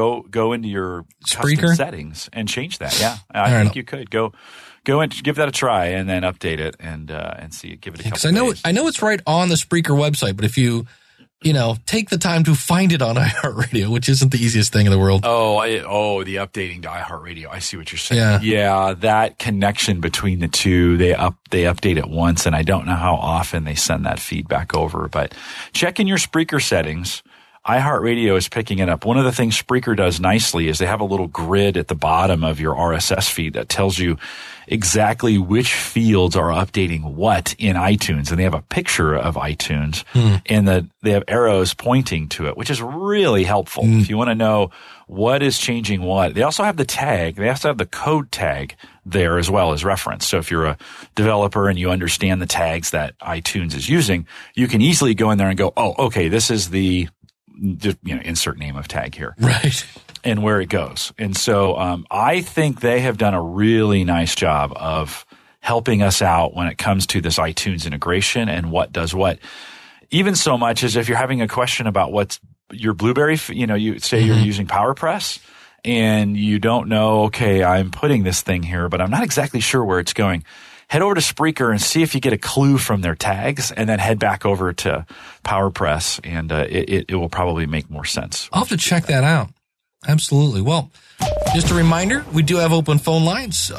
your Spreaker custom settings and change that. Yeah, I think you could go and give that a try and then update it and see it. Give it a couple. Because I know it's right on the Spreaker website, but if you take the time to find it on iHeartRadio, which isn't the easiest thing in the world. The updating to iHeartRadio. I see what you're saying. Yeah, that connection between the two, they update it once, and I don't know how often they send that feedback over. But check in your Spreaker settings. iHeartRadio is picking it up. One of the things Spreaker does nicely is they have a little grid at the bottom of your RSS feed that tells you exactly which fields are updating what in iTunes. And they have a picture of iTunes and they have arrows pointing to it, which is really helpful if you want to know what is changing what. They also have the tag. They also have the code tag there as well as reference. So if you're a developer and you understand the tags that iTunes is using, you can easily go in there and go, this is the insert name of tag here. Right. And where it goes. And so I think they have done a really nice job of helping us out when it comes to this iTunes integration and what does what. Even so much as if you're having a question about what's your Blueberry, you say you're using PowerPress and you don't know, okay, I'm putting this thing here, but I'm not exactly sure where it's going. Head over to Spreaker and see if you get a clue from their tags, and then head back over to PowerPress, and it will probably make more sense. I'll have to check that out. Absolutely. Well, just a reminder, we do have open phone lines,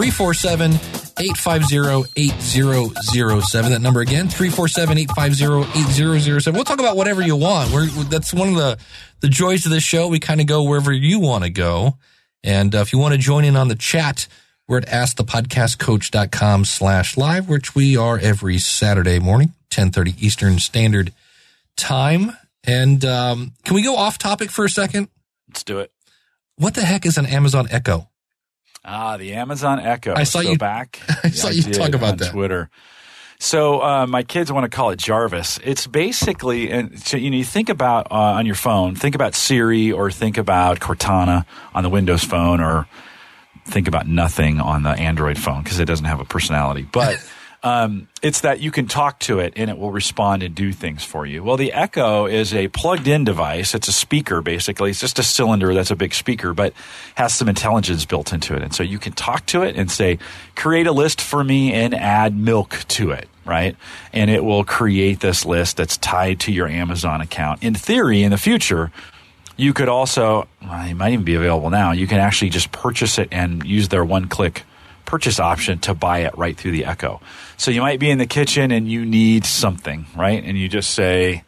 347-850-8007. That number again, 347-850-8007. We'll talk about whatever you want. That's one of the joys of this show. We kind of go wherever you want to go. And if you want to join in on the chat, we're at AskThePodcastCoach.com/live, which we are every Saturday morning, 10:30 Eastern Standard Time. And can we go off topic for a second? Let's do it. What the heck is an Amazon Echo? The Amazon Echo. I saw you talk about that on Twitter. So my kids want to call it Jarvis. It's basically, and so you think about on your phone, think about Siri or think about Cortana on the Windows phone, or think about nothing on the Android phone because it doesn't have a personality. But It's that you can talk to it and it will respond and do things for you. Well, the Echo is a plugged-in device. It's a speaker, basically. It's just a cylinder that's a big speaker, but has some intelligence built into it. And so you can talk to it and say, create a list for me and add milk to it, right? And it will create this list that's tied to your Amazon account. In theory, in the future, you could also, it might even be available now, you can actually just purchase it and use their one-click purchase option to buy it right through the Echo. So you might be in the kitchen and you need something, right? And you just say,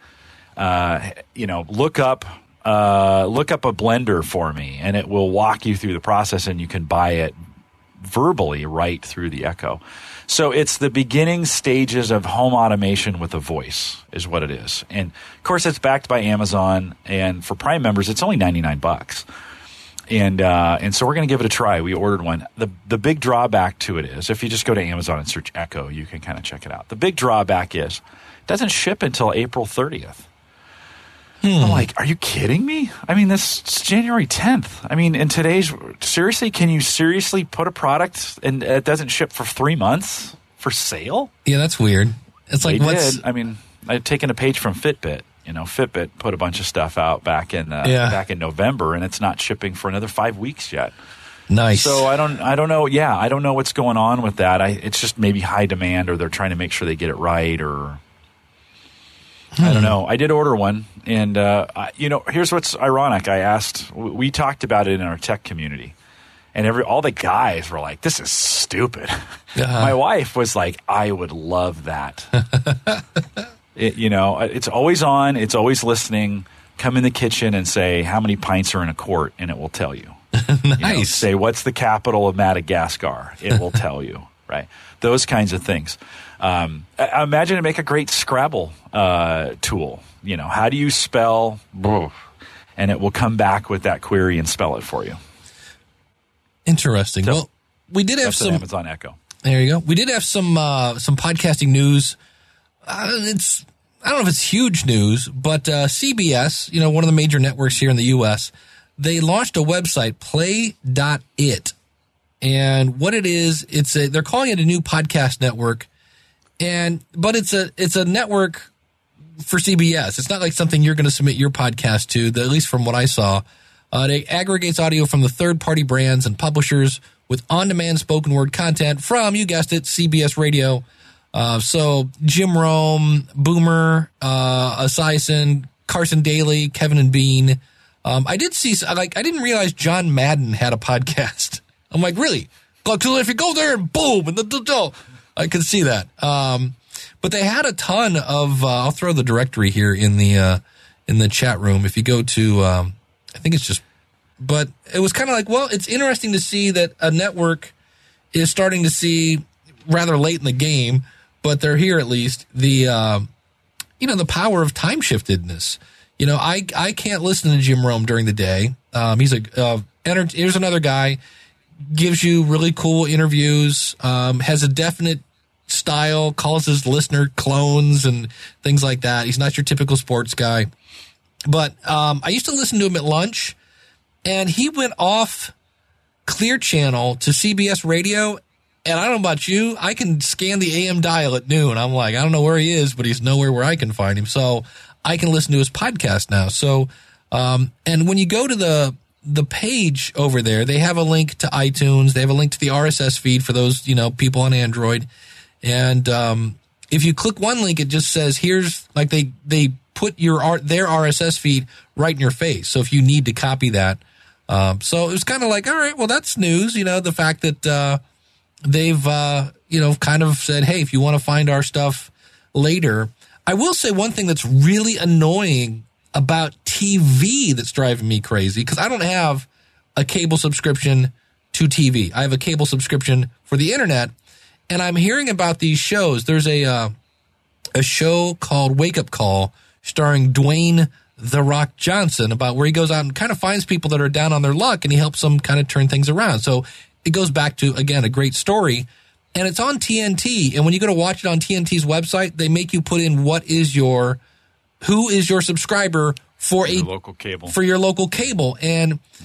look up a blender for me, and it will walk you through the process, and you can buy it verbally right through the Echo. So it's the beginning stages of home automation with a voice is what it is. And of course, it's backed by Amazon, and for Prime members, it's only $99. And so we're going to give it a try. We ordered one. The big drawback to it is, if you just go to Amazon and search Echo, you can kind of check it out. The big drawback is it doesn't ship until April 30th. I'm like, are you kidding me? I mean, it's January 10th. I mean, seriously, can you seriously put a product and it doesn't ship for 3 months for sale? Yeah, that's weird. It's like, I mean, I'd taken a page from Fitbit. Fitbit put a bunch of stuff out back in November, and it's not shipping for another 5 weeks yet. Nice. So I don't know. Yeah, I don't know what's going on with that. It's just maybe high demand, or they're trying to make sure they get it right, or I don't know. I did order one, and here's what's ironic. We talked about it in our tech community, and all the guys were like, "This is stupid." My wife was like, "I would love that." It's always on. It's always listening. Come in the kitchen and say, how many pints are in a quart? And it will tell you. Nice. Say, what's the capital of Madagascar? It will tell you, right? Those kinds of things. I imagine it make a great Scrabble tool. How do you spell? And it will come back with that query and spell it for you. Interesting. So, well, we did have some Amazon Echo. There you go. We did have some podcasting news. I don't know if it's huge news, but CBS, one of the major networks here in the U.S., they launched a website, play.it. And what it is, they're calling it a new podcast network, but it's a network for CBS. It's not like something you're going to submit your podcast to, at least from what I saw. It aggregates audio from the third-party brands and publishers with on-demand spoken word content from, you guessed it, CBS Radio. So Jim Rome, Boomer, Esiason, Carson Daly, Kevin and Bean. I didn't realize John Madden had a podcast. I'm like, really? If you go there and boom, and I could see that. But they had a ton of, I'll throw the directory here in the chat room. If you go to, I think it's just, but it was kind of like, well, it's interesting to see that a network is starting to see rather late in the game, but they're here at least, the power of time shiftedness. I can't listen to Jim Rome during the day. Here's another guy, gives you really cool interviews, has a definite style, calls his listener clones and things like that. He's not your typical sports guy. But I used to listen to him at lunch, and he went off Clear Channel to CBS Radio. And I don't know about you, I can scan the AM dial at noon. I'm like, I don't know where he is, but he's nowhere where I can find him. So I can listen to his podcast now. So, and when you go to the page over there, they have a link to iTunes. They have a link to the RSS feed for those, people on Android. And if you click one link, it just says, here's, like, they put their RSS feed right in your face. So if you need to copy that. So it was kind of like, all right, well, that's news, the fact that they've, kind of said, hey, if you want to find our stuff later. I will say one thing that's really annoying about TV that's driving me crazy, because I don't have a cable subscription to TV. I have a cable subscription for the internet, and I'm hearing about these shows. There's a show called Wake Up Call starring Dwayne The Rock Johnson, about where he goes out and kind of finds people that are down on their luck, and he helps them kind of turn things around. So it goes back to, again, a great story, and it's on TNT. And when you go to watch it on TNT's website, they make you put in who is your subscriber for your local cable. And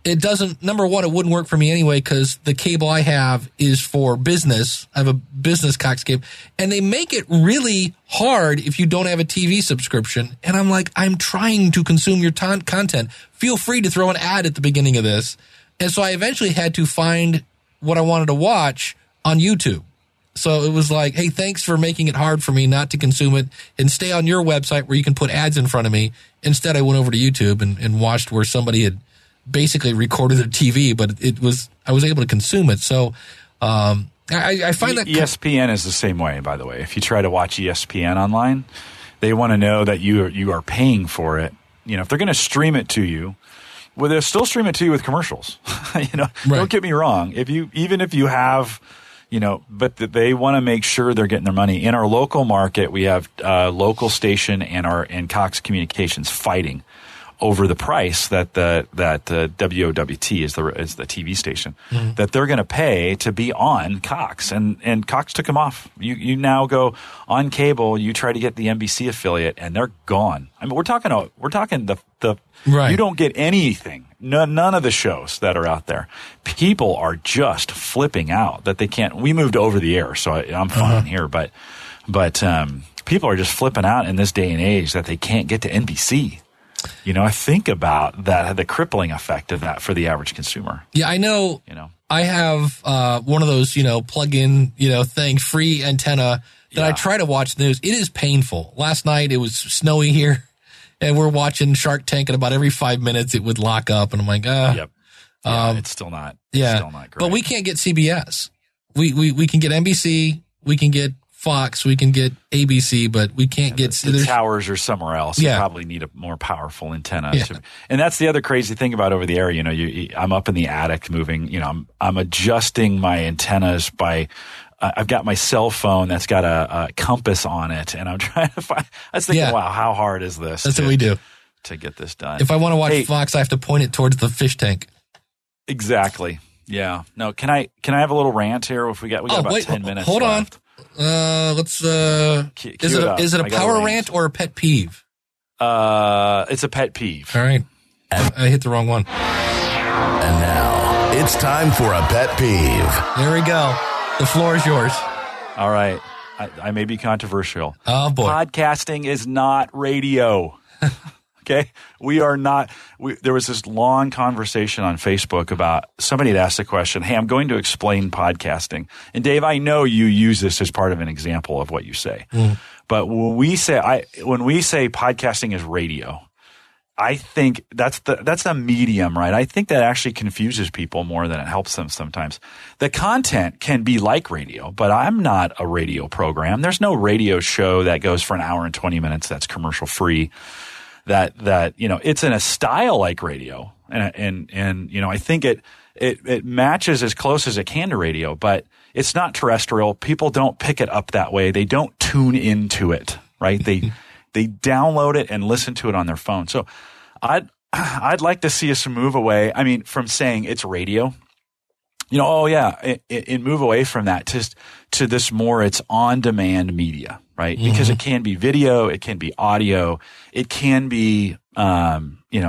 it doesn't, number one, it wouldn't work for me anyway because the cable I have is for business. I have a business Cox cable, and they make it really hard if you don't have a TV subscription. And I'm like, I'm trying to consume your content. Feel free to throw an ad at the beginning of this. And so I eventually had to find what I wanted to watch on YouTube. So it was like, hey, thanks for making it hard for me not to consume it and stay on your website where you can put ads in front of me. Instead, I went over to YouTube and watched where somebody had basically recorded their TV, but I was able to consume it. So I find that ESPN is the same way, by the way. If you try to watch ESPN online, they want to know that you are paying for it. If they're going to stream it to you, well, they'll still stream it to you with commercials. Right. Don't get me wrong. Even if you have, but they want to make sure they're getting their money. In our local market, we have local station and Cox Communications fighting over the price that the WOWT is the TV station that they're going to pay to be on Cox, and Cox took them off. You now go on cable, you try to get the NBC affiliate, and they're gone. I mean, we're talking the right. You don't get anything. None of the shows that are out there. People are just flipping out that they can't. We moved over the air, so I'm fine here, but people are just flipping out in this day and age that they can't get to NBC. I think about that, the crippling effect of that for the average consumer. Yeah, I know. I have one of those, plug-in, thing, free antenna that I try to watch news. It is painful. Last night it was snowy here, and we're watching Shark Tank, and about every 5 minutes it would lock up, and I'm like, Yep. It's still not. Yeah, still not great. But we can't get CBS. We can get NBC. We can get Fox, we can get ABC, but we can't get the towers are somewhere else. You probably need a more powerful antenna. Yeah. And that's the other crazy thing about over the air. I'm up in the attic moving. I'm adjusting my antennas by. I've got my cell phone that's got a compass on it, and I'm trying to find. I was thinking, wow, how hard is this? That's what we do to get this done. If I want to watch Fox, I have to point it towards the fish tank. Exactly. Yeah. No. Can I have a little rant here? If we got about 10 minutes. Hold left. on. Let's. Is it a power rant or a pet peeve? It's a pet peeve. All right. I hit the wrong one. And now it's time for a pet peeve. There we go. The floor is yours. All right. I may be controversial. Oh boy. Podcasting is not radio. Okay. We are not. There was this long conversation on Facebook about somebody had asked the question, hey, I'm going to explain podcasting. And Dave, I know you use this as part of an example of what you say. But when we say podcasting is radio, I think that's a medium, right? I think that actually confuses people more than it helps them sometimes. The content can be like radio, but I'm not a radio program. There's no radio show that goes for an hour and 20 minutes that's commercial free. That it's in a style like radio, and I think it matches as close as it can to radio, but it's not terrestrial. People don't pick it up that way. They don't tune into it, right? They download it and listen to it on their phone. So I'd like to see us move away. I mean, from saying it's radio, and move away from that to this more it's on demand media. Right. Because it can be video, it can be audio, it can be, I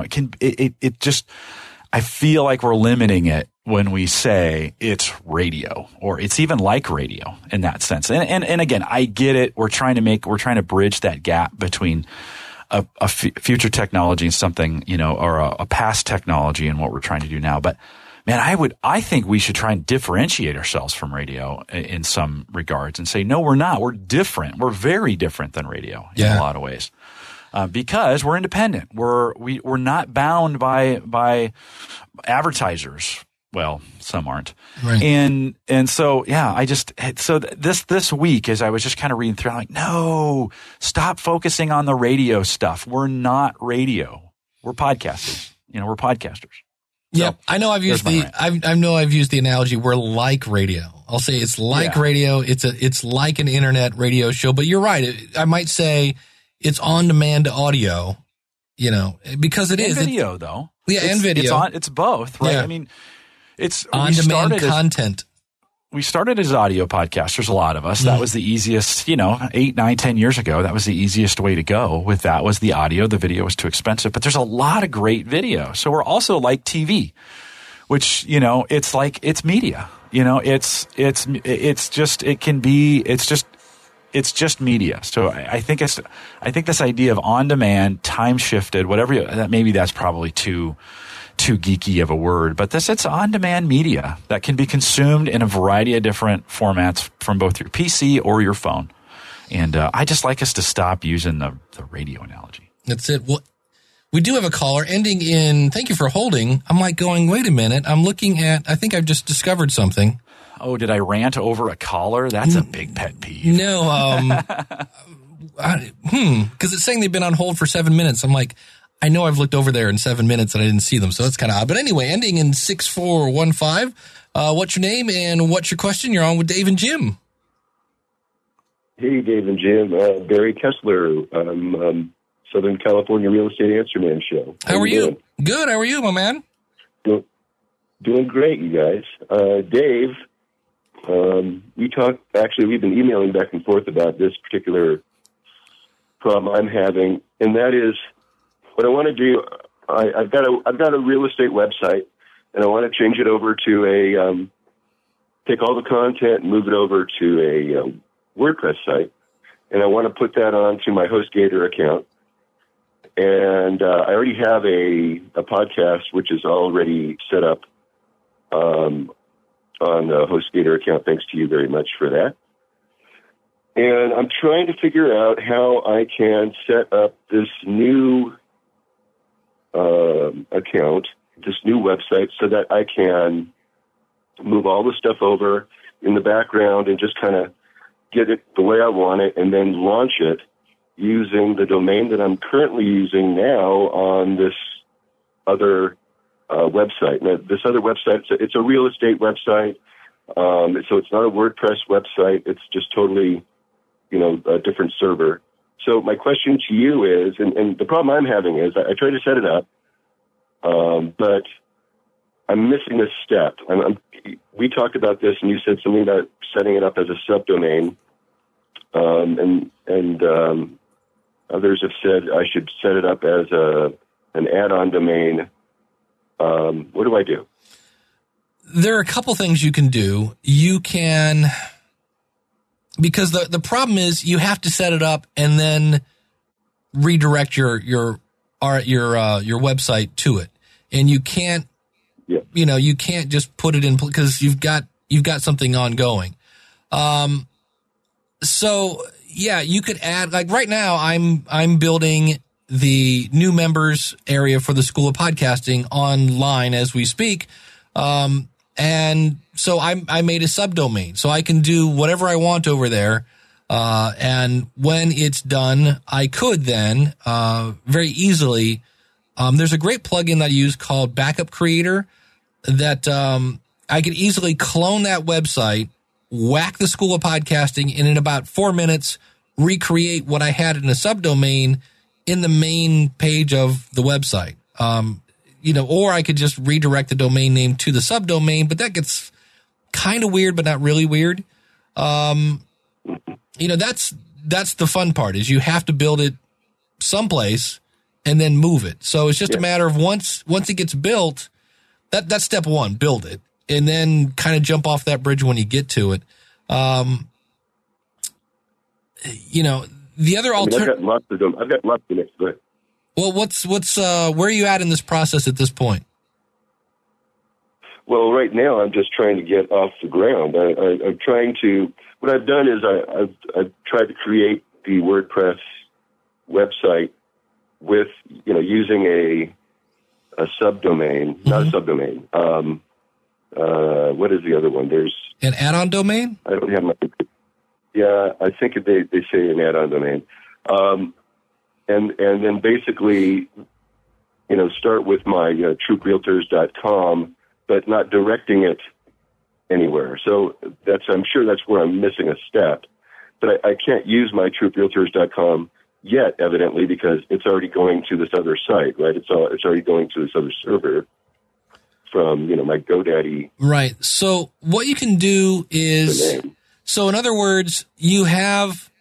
feel like we're limiting it when we say it's radio or it's even like radio in that sense. And again, I get it. We're trying to bridge that gap between a future technology and something, or a past technology and what we're trying to do now. But man, I think we should try and differentiate ourselves from radio in some regards and say, no, we're not. We're different. We're very different than radio in a lot of ways. Because we're independent. We're not bound by advertisers. Well, some aren't. Right. And so, this week as I was just kind of reading through, I'm like, no, stop focusing on the radio stuff. We're not radio. We're podcasters. We're podcasters. Yep. So, I know I've used the analogy we're like radio. I'll say it's like radio. It's like an internet radio show, but you're right. I might say it's on demand audio, because it is video though. Yeah. And video. It's both, right? Yeah. I mean, it's on demand content. We started as audio podcasters, a lot of us. That was the easiest, 8, 9, 10 years ago. That was the easiest way to go with that was the audio. The video was too expensive, but there's a lot of great video. So we're also like TV. which, it's like, it's media, it's just media. So I think this idea of on demand, time shifted, whatever, maybe that's probably too geeky of a word, but it's on demand media that can be consumed in a variety of different formats from both your PC or your phone. And I just like us to stop using the radio analogy. That's it. Well, we do have a caller ending in, thank you for holding. I'm like going, wait a minute. I'm looking at, I think I've just discovered something. Oh, did I rant over a caller? That's a big pet peeve. No, because it's saying they've been on hold for 7 minutes. I'm like, I know I've looked over there in 7 minutes and I didn't see them, so that's kind of odd. But anyway, ending in 6415. What's your name and what's your question? You're on with Dave and Jim. Hey, Dave and Jim. Barry Kessler, Southern California Real Estate Answer Man Show. How are you? Good. How are you, my man? Doing great, you guys. Dave, we've been emailing back and forth about this particular problem I'm having, and that is what I want to do. I've got a real estate website, and I want to change it over to take all the content and move it over to a WordPress site, and I want to put that onto my HostGator account. And I already have a podcast which is already set up on the HostGator account. Thanks to you very much for that. And I'm trying to figure out how I can set up this new account, this new website, so that I can move all the stuff over in the background and just kind of get it the way I want it, and then launch it using the domain that I'm currently using now on this other website. Now, this other website, it's a real estate website, so it's not a WordPress website. It's just totally, a different server. So my question to you is, and the problem I'm having is, I tried to set it up, but I'm missing a step. We talked about this, and you said something about setting it up as a subdomain, and others have said I should set it up as an add-on domain. What do I do? There are a couple things you can do. You can, because the problem is you have to set it up and then redirect your website to it, and you can't. Yeah. You can't just put it in because you've got something ongoing. So yeah, you could add, like right now I'm building the new members area for the School of Podcasting online as we speak. And so I made a subdomain so I can do whatever I want over there. And when it's done, I could then, very easily, there's a great plugin that I use called Backup Creator that, I could easily clone that website, whack the School of Podcasting, and in about 4 minutes, recreate what I had in a subdomain in the main page of the website. Or I could just redirect the domain name to the subdomain, but that gets kind of weird, but not really weird. That's the fun part, is you have to build it someplace and then move it. So it's just a matter of once it gets built, that's step one, build it, and then kind of jump off that bridge when you get to it. The other alternative. I've got lots of it. Go ahead. Well, what's where are you at in this process at this point? Well, right now I'm just trying to get off the ground. I'm trying to. What I've done is I've tried to create the WordPress website with using a subdomain, not a subdomain. What is the other one? There's an add-on domain. I don't have my. Yeah, I think they say an add-on domain, and then basically, start with my TruthRealtors.com, but not directing it anywhere. So I'm sure that's where I'm missing a step. But I can't use my TruthRealtors.com yet, evidently, because it's already going to this other site, right? It's already going to this other server from my GoDaddy. Right. So what you can do is. So in other words, you have,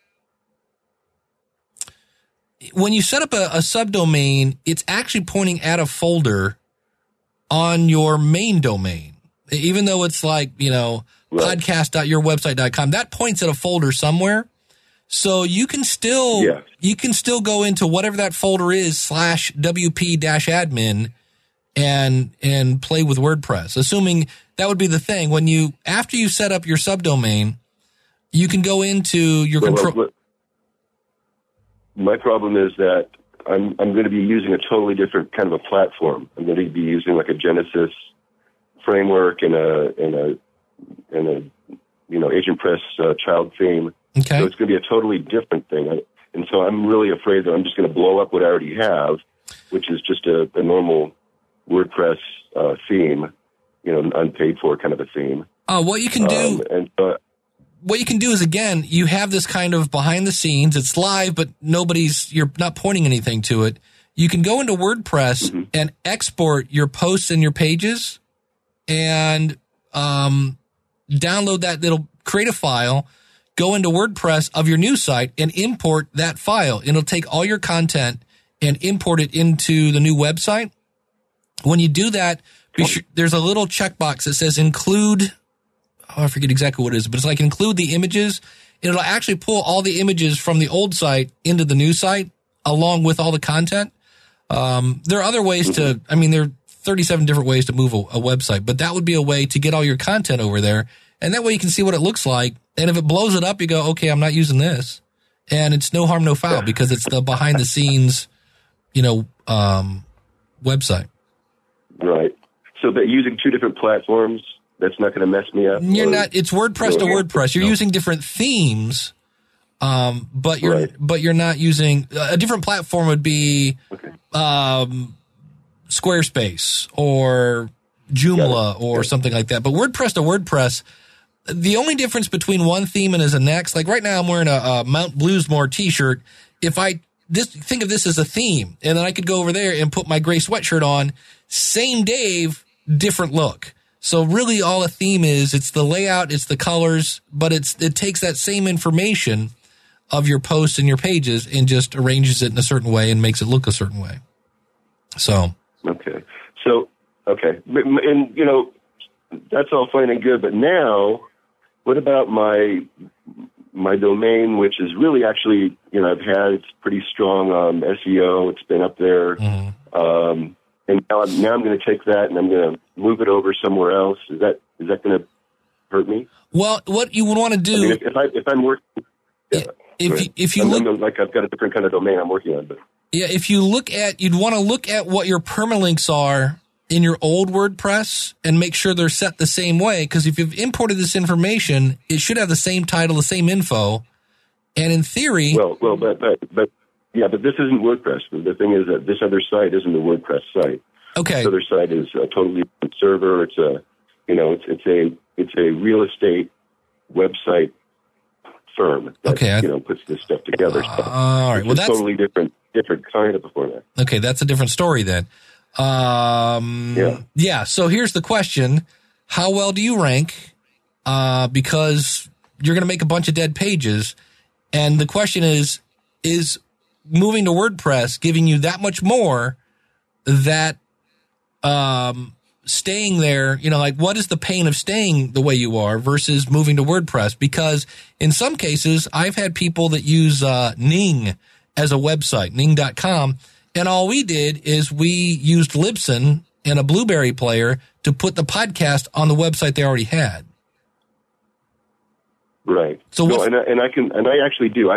when you set up a subdomain, it's actually pointing at a folder on your main domain, even though it's like, podcast.yourwebsite.com, that points at a folder somewhere. So you can still go into whatever that folder is /WP-admin and play with WordPress, assuming that would be the thing. After you set up your subdomain, you can go into your control. My problem is that I'm going to be using a totally different kind of a platform. I'm going to be using like a Genesis framework and a AgentPress child theme. Okay. So it's going to be a totally different thing. And so I'm really afraid that I'm just going to blow up what I already have, which is just a normal WordPress theme, unpaid for kind of a theme. What you can do, what you can do is, again, you have this kind of behind the scenes. It's live, but you're not pointing anything to it. You can go into WordPress and export your posts and your pages and download that. It'll create a file, go into WordPress of your new site and import that file. It'll take all your content and import it into the new website. When you do that, there's a little checkbox that says include. I forget exactly what it is, but it's like include the images. It'll actually pull all the images from the old site into the new site along with all the content. There are other ways there are 37 different ways to move a website, but that would be a way to get all your content over there. And that way you can see what it looks like. And if it blows it up, you go, okay, I'm not using this. And it's no harm, no foul because it's the behind the scenes, website. Right. So that using two different platforms, that's not going to mess me up? It's WordPress to WordPress. You're using different themes, but you're not using a different platform would be, Squarespace or Joomla or something like that. But WordPress to WordPress, the only difference between one theme and the next, like right now I'm wearing a Mount Bluesmore t-shirt. If I think of this as a theme, and then I could go over there and put my gray sweatshirt on, same Dave, different look. So really all a theme is, it's the layout, it's the colors, but it takes that same information of your posts and your pages and just arranges it in a certain way and makes it look a certain way. So. Okay. And, that's all fine and good, but now what about my domain, which is really actually, it's pretty strong SEO. It's been up there. Mm-hmm. And now I'm going to take that and I'm going to move it over somewhere else. Is that going to hurt me? Well, what you would want to do, if I'm working, if you look, like I've got a different kind of domain I'm working on, but if you you'd want to look at what your permalinks are in your old WordPress and make sure they're set the same way. Because if you've imported this information, it should have the same title, the same info, and in theory, but this isn't WordPress. The thing is that this other site isn't a WordPress site. Okay. This other site is a totally different server. It's a real estate website firm that, puts this stuff together. All right. Well, that's totally different kind of a format. Okay. That's a different story then. Yeah. So here's the question. How well do you rank? Because you're going to make a bunch of dead pages. And the question is moving to WordPress giving you that much more that staying there, what is the pain of staying the way you are versus moving to WordPress? Because in some cases, I've had people that use Ning as a website, ning.com, and all we did is we used Libsyn and a Blueberry player to put the podcast on the website they already had. Right. So I actually do.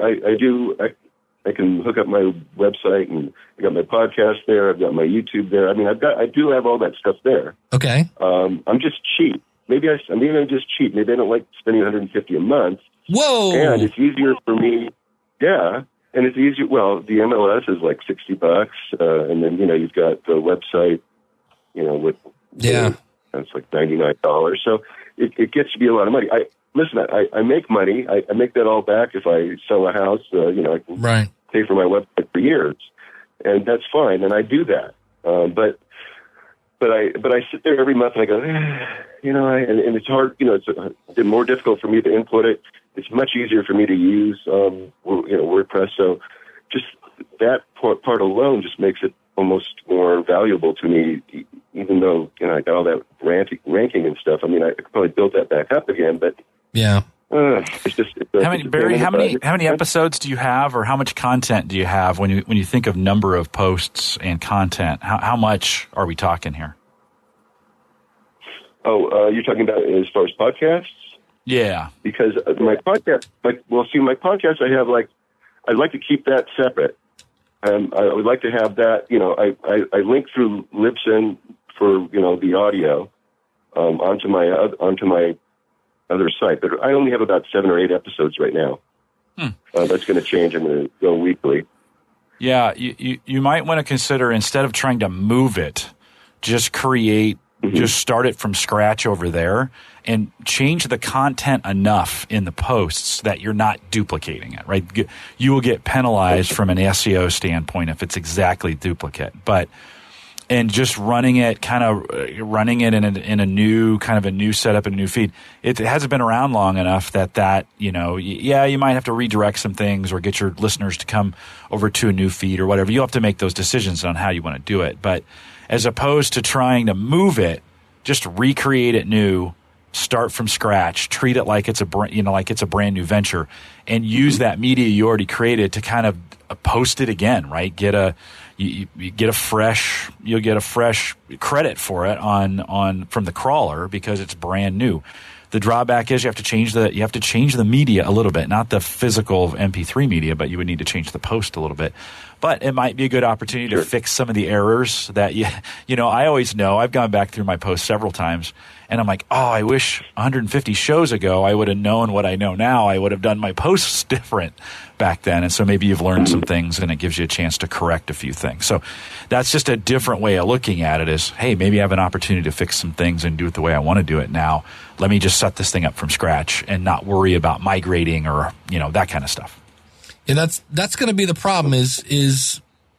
I can hook up my website and I got my podcast there. I've got my YouTube there. I mean, I do have all that stuff there. Okay. I'm just cheap. Maybe I'm just cheap. Maybe I don't like spending $150 a month. Whoa. And it's easier for me. Yeah. And it's easier. Well, the MLS is like $60. And then, you've got the website, it's like $99. So it gets to be a lot of money. I make money. I make that all back if I sell a house. I can pay for my website for years, and that's fine. And I do that. But I sit there every month and I go, and it's hard. It's a bit more difficult for me to input it. It's much easier for me to use, WordPress. So just that part alone just makes it almost more valuable to me, even though, I got all that ranking and stuff. I mean, I could probably build that back up again, but yeah. It's just Barry, how many episodes do you have, or how much content do you have when you think of number of posts and content? How much are we talking here? Oh, you're talking about as far as podcasts? Yeah. Because my podcast, my podcast, I'd like to keep that separate. I would like to have that, I link through Libsyn for, the audio, onto my other site, but I only have about 7 or 8 episodes right now. That's going to change. I'm going to go weekly. Yeah. You might want to consider, instead of trying to move it, just start it from scratch over there and change the content enough in the posts that you're not duplicating it, right? You will get penalized from an SEO standpoint if it's exactly duplicate, and just running it in a new setup and a new feed. It hasn't been around long enough that you might have to redirect some things or get your listeners to come over to a new feed or whatever. You'll have to make those decisions on how you want to do it. But as opposed to trying to move it, just recreate it new, start from scratch, treat it like it's a brand new venture, and use that media you already created to kind of post it again, right? You'll get a fresh credit for it on from the crawler because it's brand new. The drawback is you have to change the media a little bit, not the physical MP3 media, but you would need to change the post a little bit. But it might be a good opportunity to fix some of the errors that I always know. I've gone back through my posts several times, and I'm like, I wish 150 shows ago I would have known what I know now. I would have done my posts different back then. And so maybe you've learned some things, and it gives you a chance to correct a few things. So that's just a different way of looking at it is, hey, maybe I have an opportunity to fix some things and do it the way I want to do it now. Let me just set this thing up from scratch and not worry about migrating or, that kind of stuff. Yeah, that's going to be the problem is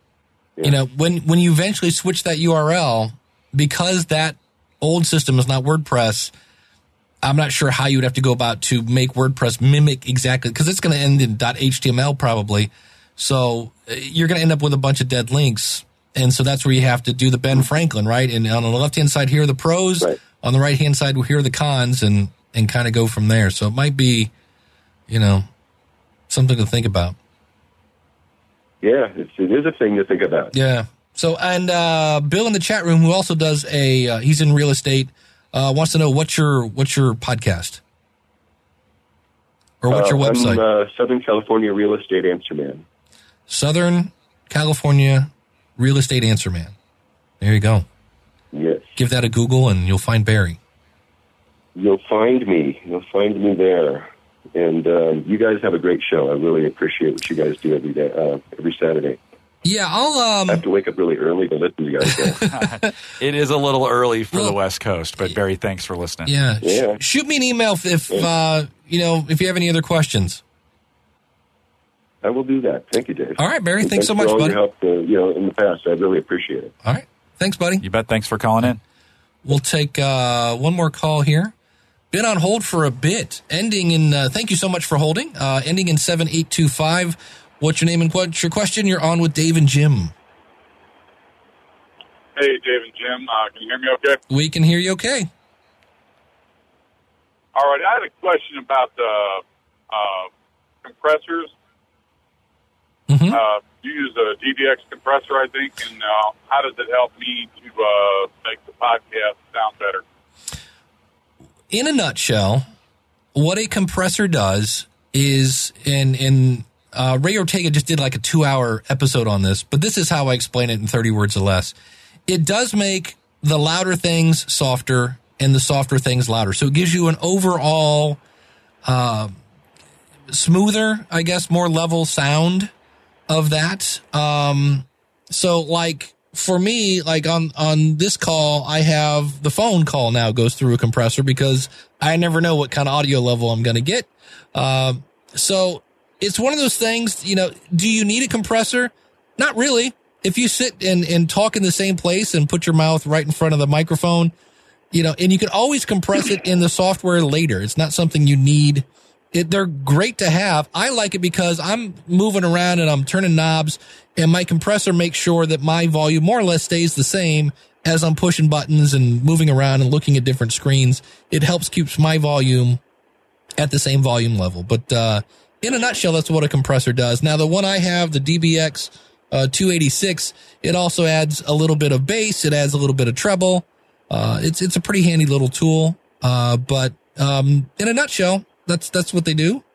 when you eventually switch that URL, because that old system is not WordPress, I'm not sure how you would have to go about to make WordPress mimic exactly, because it's going to end in .html probably. So you're going to end up with a bunch of dead links. And so that's where you have to do the Ben Franklin, right? And on the left-hand side, here are the pros. Right. On the right-hand side, here are the cons, and kind of go from there. So it might be, something to think about. Yeah, it is a thing to think about. Yeah. So, and Bill in the chat room, who also does he's in real estate, wants to know what's your podcast? Or what's your website? I'm Southern California Real Estate Answer Man. Southern California Real Estate Answer Man. There you go. Yes. Give that a Google and you'll find Barry. You'll find me there. And you guys have a great show. I really appreciate what you guys do every day, every Saturday. Yeah, I have to wake up really early to listen to you guys. It is a little early for the West Coast, but Barry, thanks for listening. Yeah. Shoot me an email if you have any other questions. I will do that. Thank you, Dave. All right, Barry. Thanks so much, for all buddy. Your help, in the past. I really appreciate it. All right. Thanks, buddy. You bet. Thanks for calling in. We'll take one more call here. Been on hold for a bit. Ending in, thank you so much for holding. Ending in 7825. What's your name and what's your question? You're on with Dave and Jim. Hey, Dave and Jim. Can you hear me okay? We can hear you okay. All right. I had a question about the compressors. Mm-hmm. You use a DVX compressor, I think, and how does it help me to make the podcast sound better? In a nutshell, what a compressor does is, and Ray Ortega just did like a 2-hour episode on this, but this is how I explain it in 30 words or less. It does make the louder things softer and the softer things louder. So it gives you an overall smoother, I guess, more level sound of that. So like for me, like on this call, I have the phone call now goes through a compressor because I never know what kind of audio level I'm going to get. So it's one of those things, do you need a compressor? Not really. If you sit and talk in the same place and put your mouth right in front of the microphone, and you can always compress it in the software later. It's not something you need they're great to have. I like it because I'm moving around and I'm turning knobs, and my compressor makes sure that my volume more or less stays the same as I'm pushing buttons and moving around and looking at different screens. It helps keeps my volume at the same volume level. But in a nutshell, that's what a compressor does. Now, the one I have, the DBX 286, it also adds a little bit of bass. It adds a little bit of treble. It's a pretty handy little tool. But in a nutshell, that's what they do.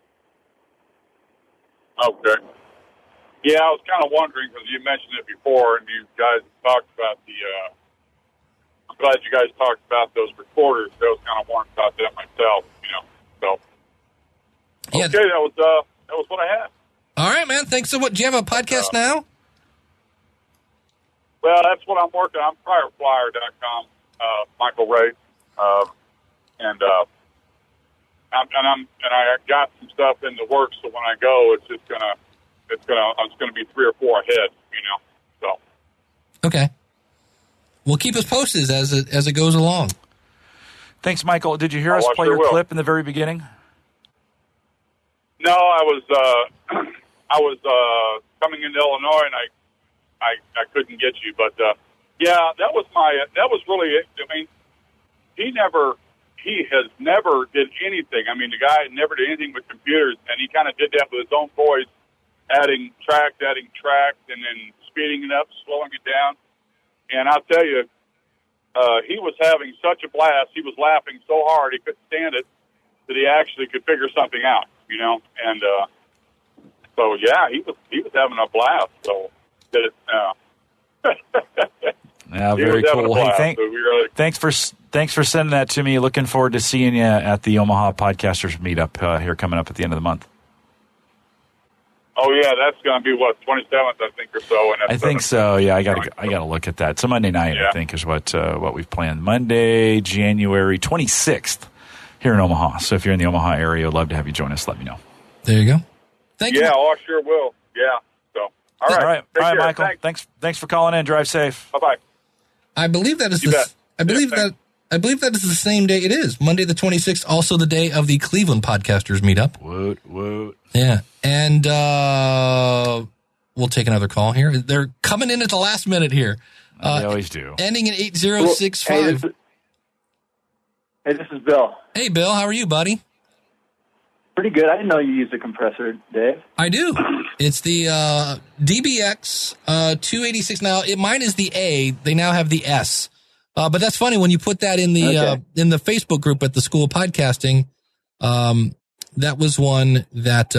Okay. Yeah, I was kind of wondering because you mentioned it before, and you guys talked about I'm glad you guys talked about those recorders. I was kind of wondering about that myself, So, yeah. Okay, that was what I had. All right, man. Thanks so much. Do you have a podcast now? Well, that's what I'm working on. Fireflyer.com, Michael Ray, and I got some stuff in the works. So when I go, it's gonna be 3 or 4 ahead. So. Okay. Well, keep us posted as it goes along. Thanks, Michael. Did you hear us play your clip in the very beginning? No, I was coming into Illinois, and I couldn't get you. But that was really it. I mean, he has never did anything. I mean, the guy never did anything with computers, and he kind of did that with his own voice, adding track, and then speeding it up, slowing it down. And I'll tell you, he was having such a blast. He was laughing so hard he couldn't stand it that he actually could figure something out, And so, yeah, he was having a blast. So, did it. Yeah, very cool. Hey, thanks for sending that to me. Looking forward to seeing you at the Omaha Podcasters Meetup here coming up at the end of the month. Oh yeah, that's going to be 27th, I think, or so. And I think so. Yeah, I got to look at that. It's a Monday night, I think, is what we've planned. Monday, January 26th, here in Omaha. So if you're in the Omaha area, I'd love to have you join us. Let me know. There you go. Thank you. Yeah, I sure will. Yeah. So all right, Michael. Thanks for calling in. Drive safe. Bye bye. I believe that is I believe that is the same day it is. Monday the 26th, also the day of the Cleveland Podcasters Meetup. Woot. Yeah. And we'll take another call here. They're coming in at the last minute here. They always do. Ending in 8065. Hey, this is Bill. Hey, Bill. How are you, buddy? Pretty good. I didn't know you used a compressor, Dave. I do. It's the DBX 286. Now, mine is the A. They now have the S. But that's funny when you put that in the Facebook group at the School of Podcasting. That was one that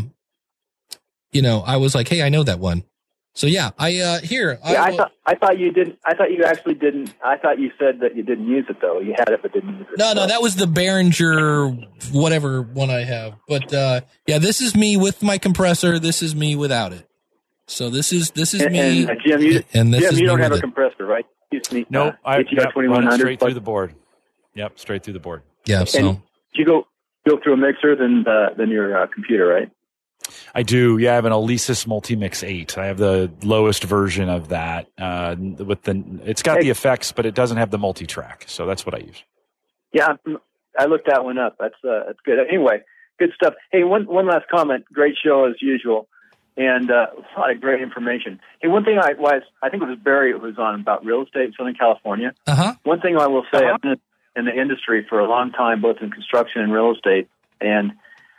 I was like, hey, I know that one. So yeah, I thought you didn't. I thought you actually didn't. I thought you said that you didn't use it though. You had it but didn't use it. No, that was the Behringer whatever one I have. But this is me with my compressor. This is me without it. So this is me. And Jim, you don't have a compressor, right? Nope. I run it straight through the board. Yep, straight through the board. Yeah. So and you go through a mixer than your computer, right? I do. Yeah, I have an Alesis Multimix 8. I have the lowest version of that. It's got the effects, but it doesn't have the multi-track. So that's what I use. Yeah, I looked that one up. That's good. Anyway, good stuff. Hey, one last comment. Great show as usual, and a lot of great information. Hey, one thing I think it was Barry who was on about real estate in Southern California. One thing I will say, I've been in the industry for a long time, both in construction and real estate, and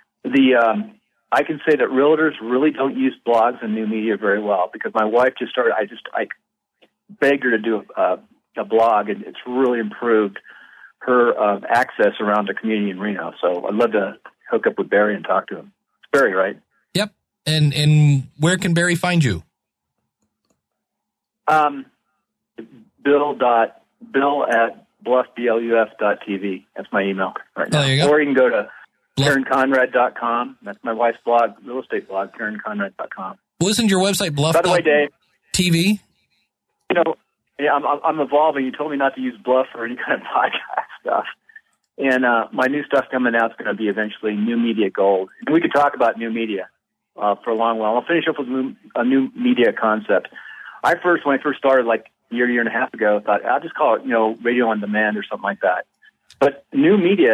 I can say that realtors really don't use blogs and new media very well because my wife just started. I begged her to do a blog, and it's really improved her access around the community in Reno. So I'd love to hook up with Barry and talk to him. It's Barry, right? Yep. And where can Barry find you? Bill@bluff.tv. That's my email right now. There you go. Or you can go to KarenConrad.com. That's my wife's blog, real estate blog, KarenConrad.com. Well, isn't your website Bluff? By the way, Dave, TV? I'm evolving. You told me not to use Bluff or any kind of podcast stuff. And my new stuff coming out is going to be eventually New Media Gold. And we could talk about new media for a long while. I'll finish up with a new media concept. When I first started, like a year and a half ago, thought I'll just call it, radio on demand or something like that. But new media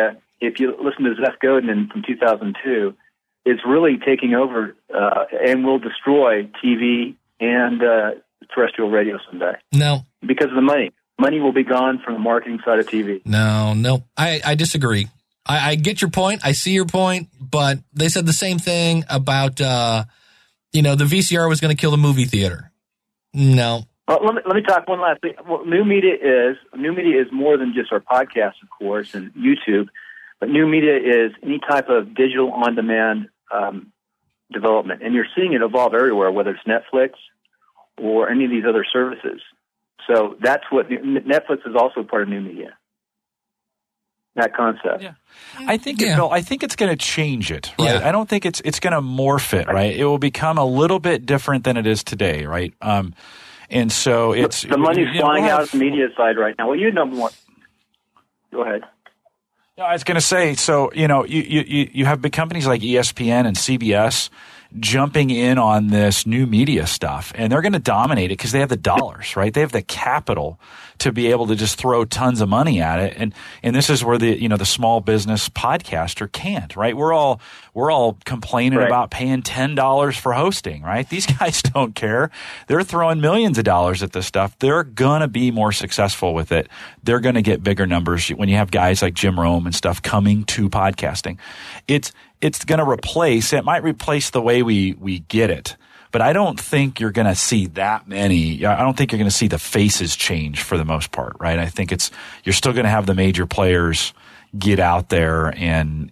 if you listen to Seth Godin from 2002, is really taking over and will destroy TV and terrestrial radio someday. No. Because of the money. Money will be gone from the marketing side of TV. No. I disagree. I get your point. I see your point, but they said the same thing about, the VCR was going to kill the movie theater. No. Well, let me talk one last thing. What new media is more than just our podcast, of course, and YouTube, but new media is any type of digital on-demand development, and you're seeing it evolve everywhere, whether it's Netflix or any of these other services. So that's what Netflix is also part of new media. That concept. Yeah. I think it's going to change it, right? Yeah. I don't think it's going to morph it, right? It will become a little bit different than it is today, right? And so it's the money's flying out of the media side right now. Well, you know more. Go ahead. No, I was going to say, so you have big companies like ESPN and CBS jumping in on this new media stuff, and they're going to dominate it because they have the dollars, right? They have the capital to be able to just throw tons of money at it, and this is where the small business podcaster can't, right? We're all complaining about paying $10 for hosting, right? These guys don't care. They're throwing millions of dollars at this stuff. They're gonna be more successful with it. They're gonna get bigger numbers when you have guys like Jim Rome and stuff coming to podcasting. It's going to replace, it might replace the way we get it, but I don't think you're going to see that many. I don't think you're going to see the faces change for the most part, right? I think you're still going to have the major players get out there and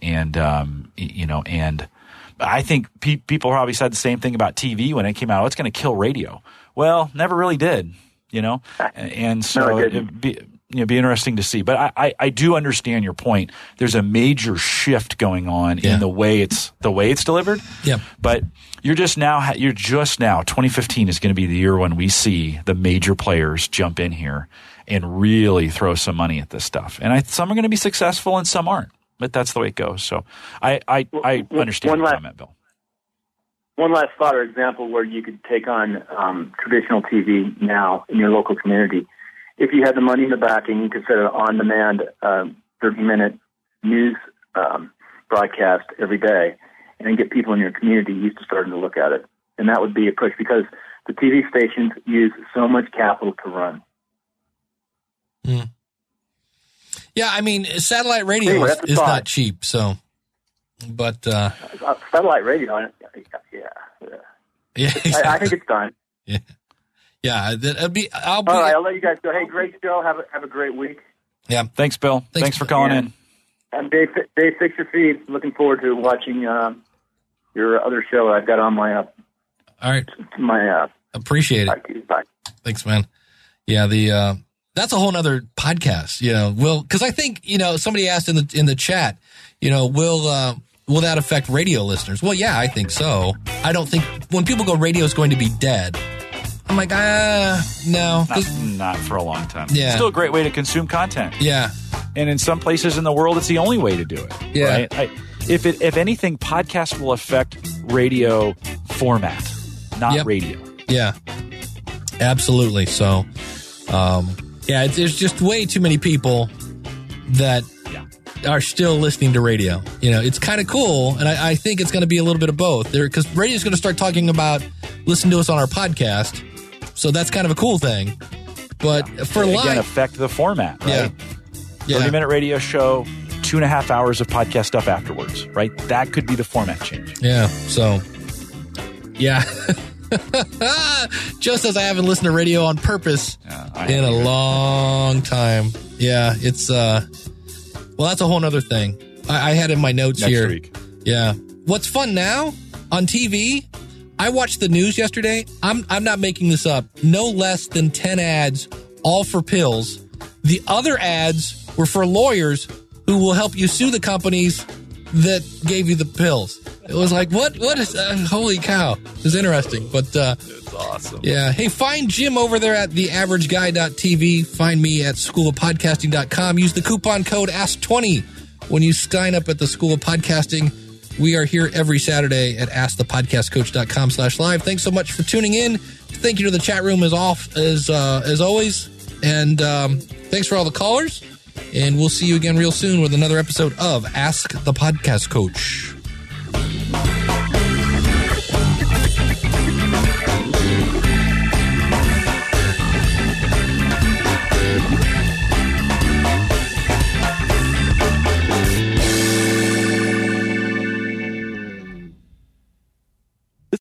I think people probably said the same thing about TV when it came out. Oh, it's going to kill radio. Well, never really did, and so it'd be interesting to see. But I do understand your point. There's a major shift going on in the way it's delivered. Yeah. But you're just now 2015 is going to be the year when we see the major players jump in here and really throw some money at this stuff. And some are going to be successful and some aren't. But that's the way it goes. So I understand your comment, Bill. One last thought or example where you could take on traditional TV now in your local community. If you had the money in the backing, you could set an on-demand 30-minute news broadcast every day and then get people in your community used to starting to look at it. And that would be a push because the TV stations use so much capital to run. Mm. Yeah, I mean, satellite radio is not cheap, so. But satellite radio, exactly. I think it's time. Yeah. Yeah, it'd be. All right, I'll let you guys go. Hey, great show. Have a great week. Yeah, thanks, Bill. Thanks for calling in. And Dave, fix your feed. Looking forward to watching your other show I've got on my All right. My appreciate it. Bye. Thanks, man. Yeah, that's a whole nother podcast. Because I think somebody asked in the chat, will that affect radio listeners? Well, yeah, I think so. I don't think when people go, radio is going to be dead. I'm like, no. Not for a long time. Yeah. It's still a great way to consume content. Yeah. And in some places in the world, it's the only way to do it. Yeah. Right? If anything, podcast will affect radio format, not radio. Yeah. Absolutely. So, there's just way too many people that are still listening to radio. It's kind of cool, and I think it's going to be a little bit of both. Because radio is going to start talking about listen to us on our podcast. So that's kind of a cool thing. But for live... Again, affect the format, right? Yeah. 30-minute radio show, 2.5 hours of podcast stuff afterwards, right? That could be the format change. Yeah, so... Yeah. Joe says I haven't listened to radio on purpose in a long time. Yeah, it's... Well, that's a whole other thing. I had in my notes Next here. week. Yeah. What's fun now on TV... I watched the news yesterday. I'm not making this up. No less than 10 ads, all for pills. The other ads were for lawyers who will help you sue the companies that gave you the pills. It was like, what is holy cow. It was interesting. But it's awesome. Yeah. Hey, find Jim over there at theaverageguy.tv. Find me at schoolofpodcasting.com. Use the coupon code ASK20 when you sign up at the School of Podcasting. We are here every Saturday at AskThePodcastCoach.com/live. Thanks so much for tuning in. Thank you to the chat room as always. And thanks for all the callers. And we'll see you again real soon with another episode of Ask the Podcast Coach.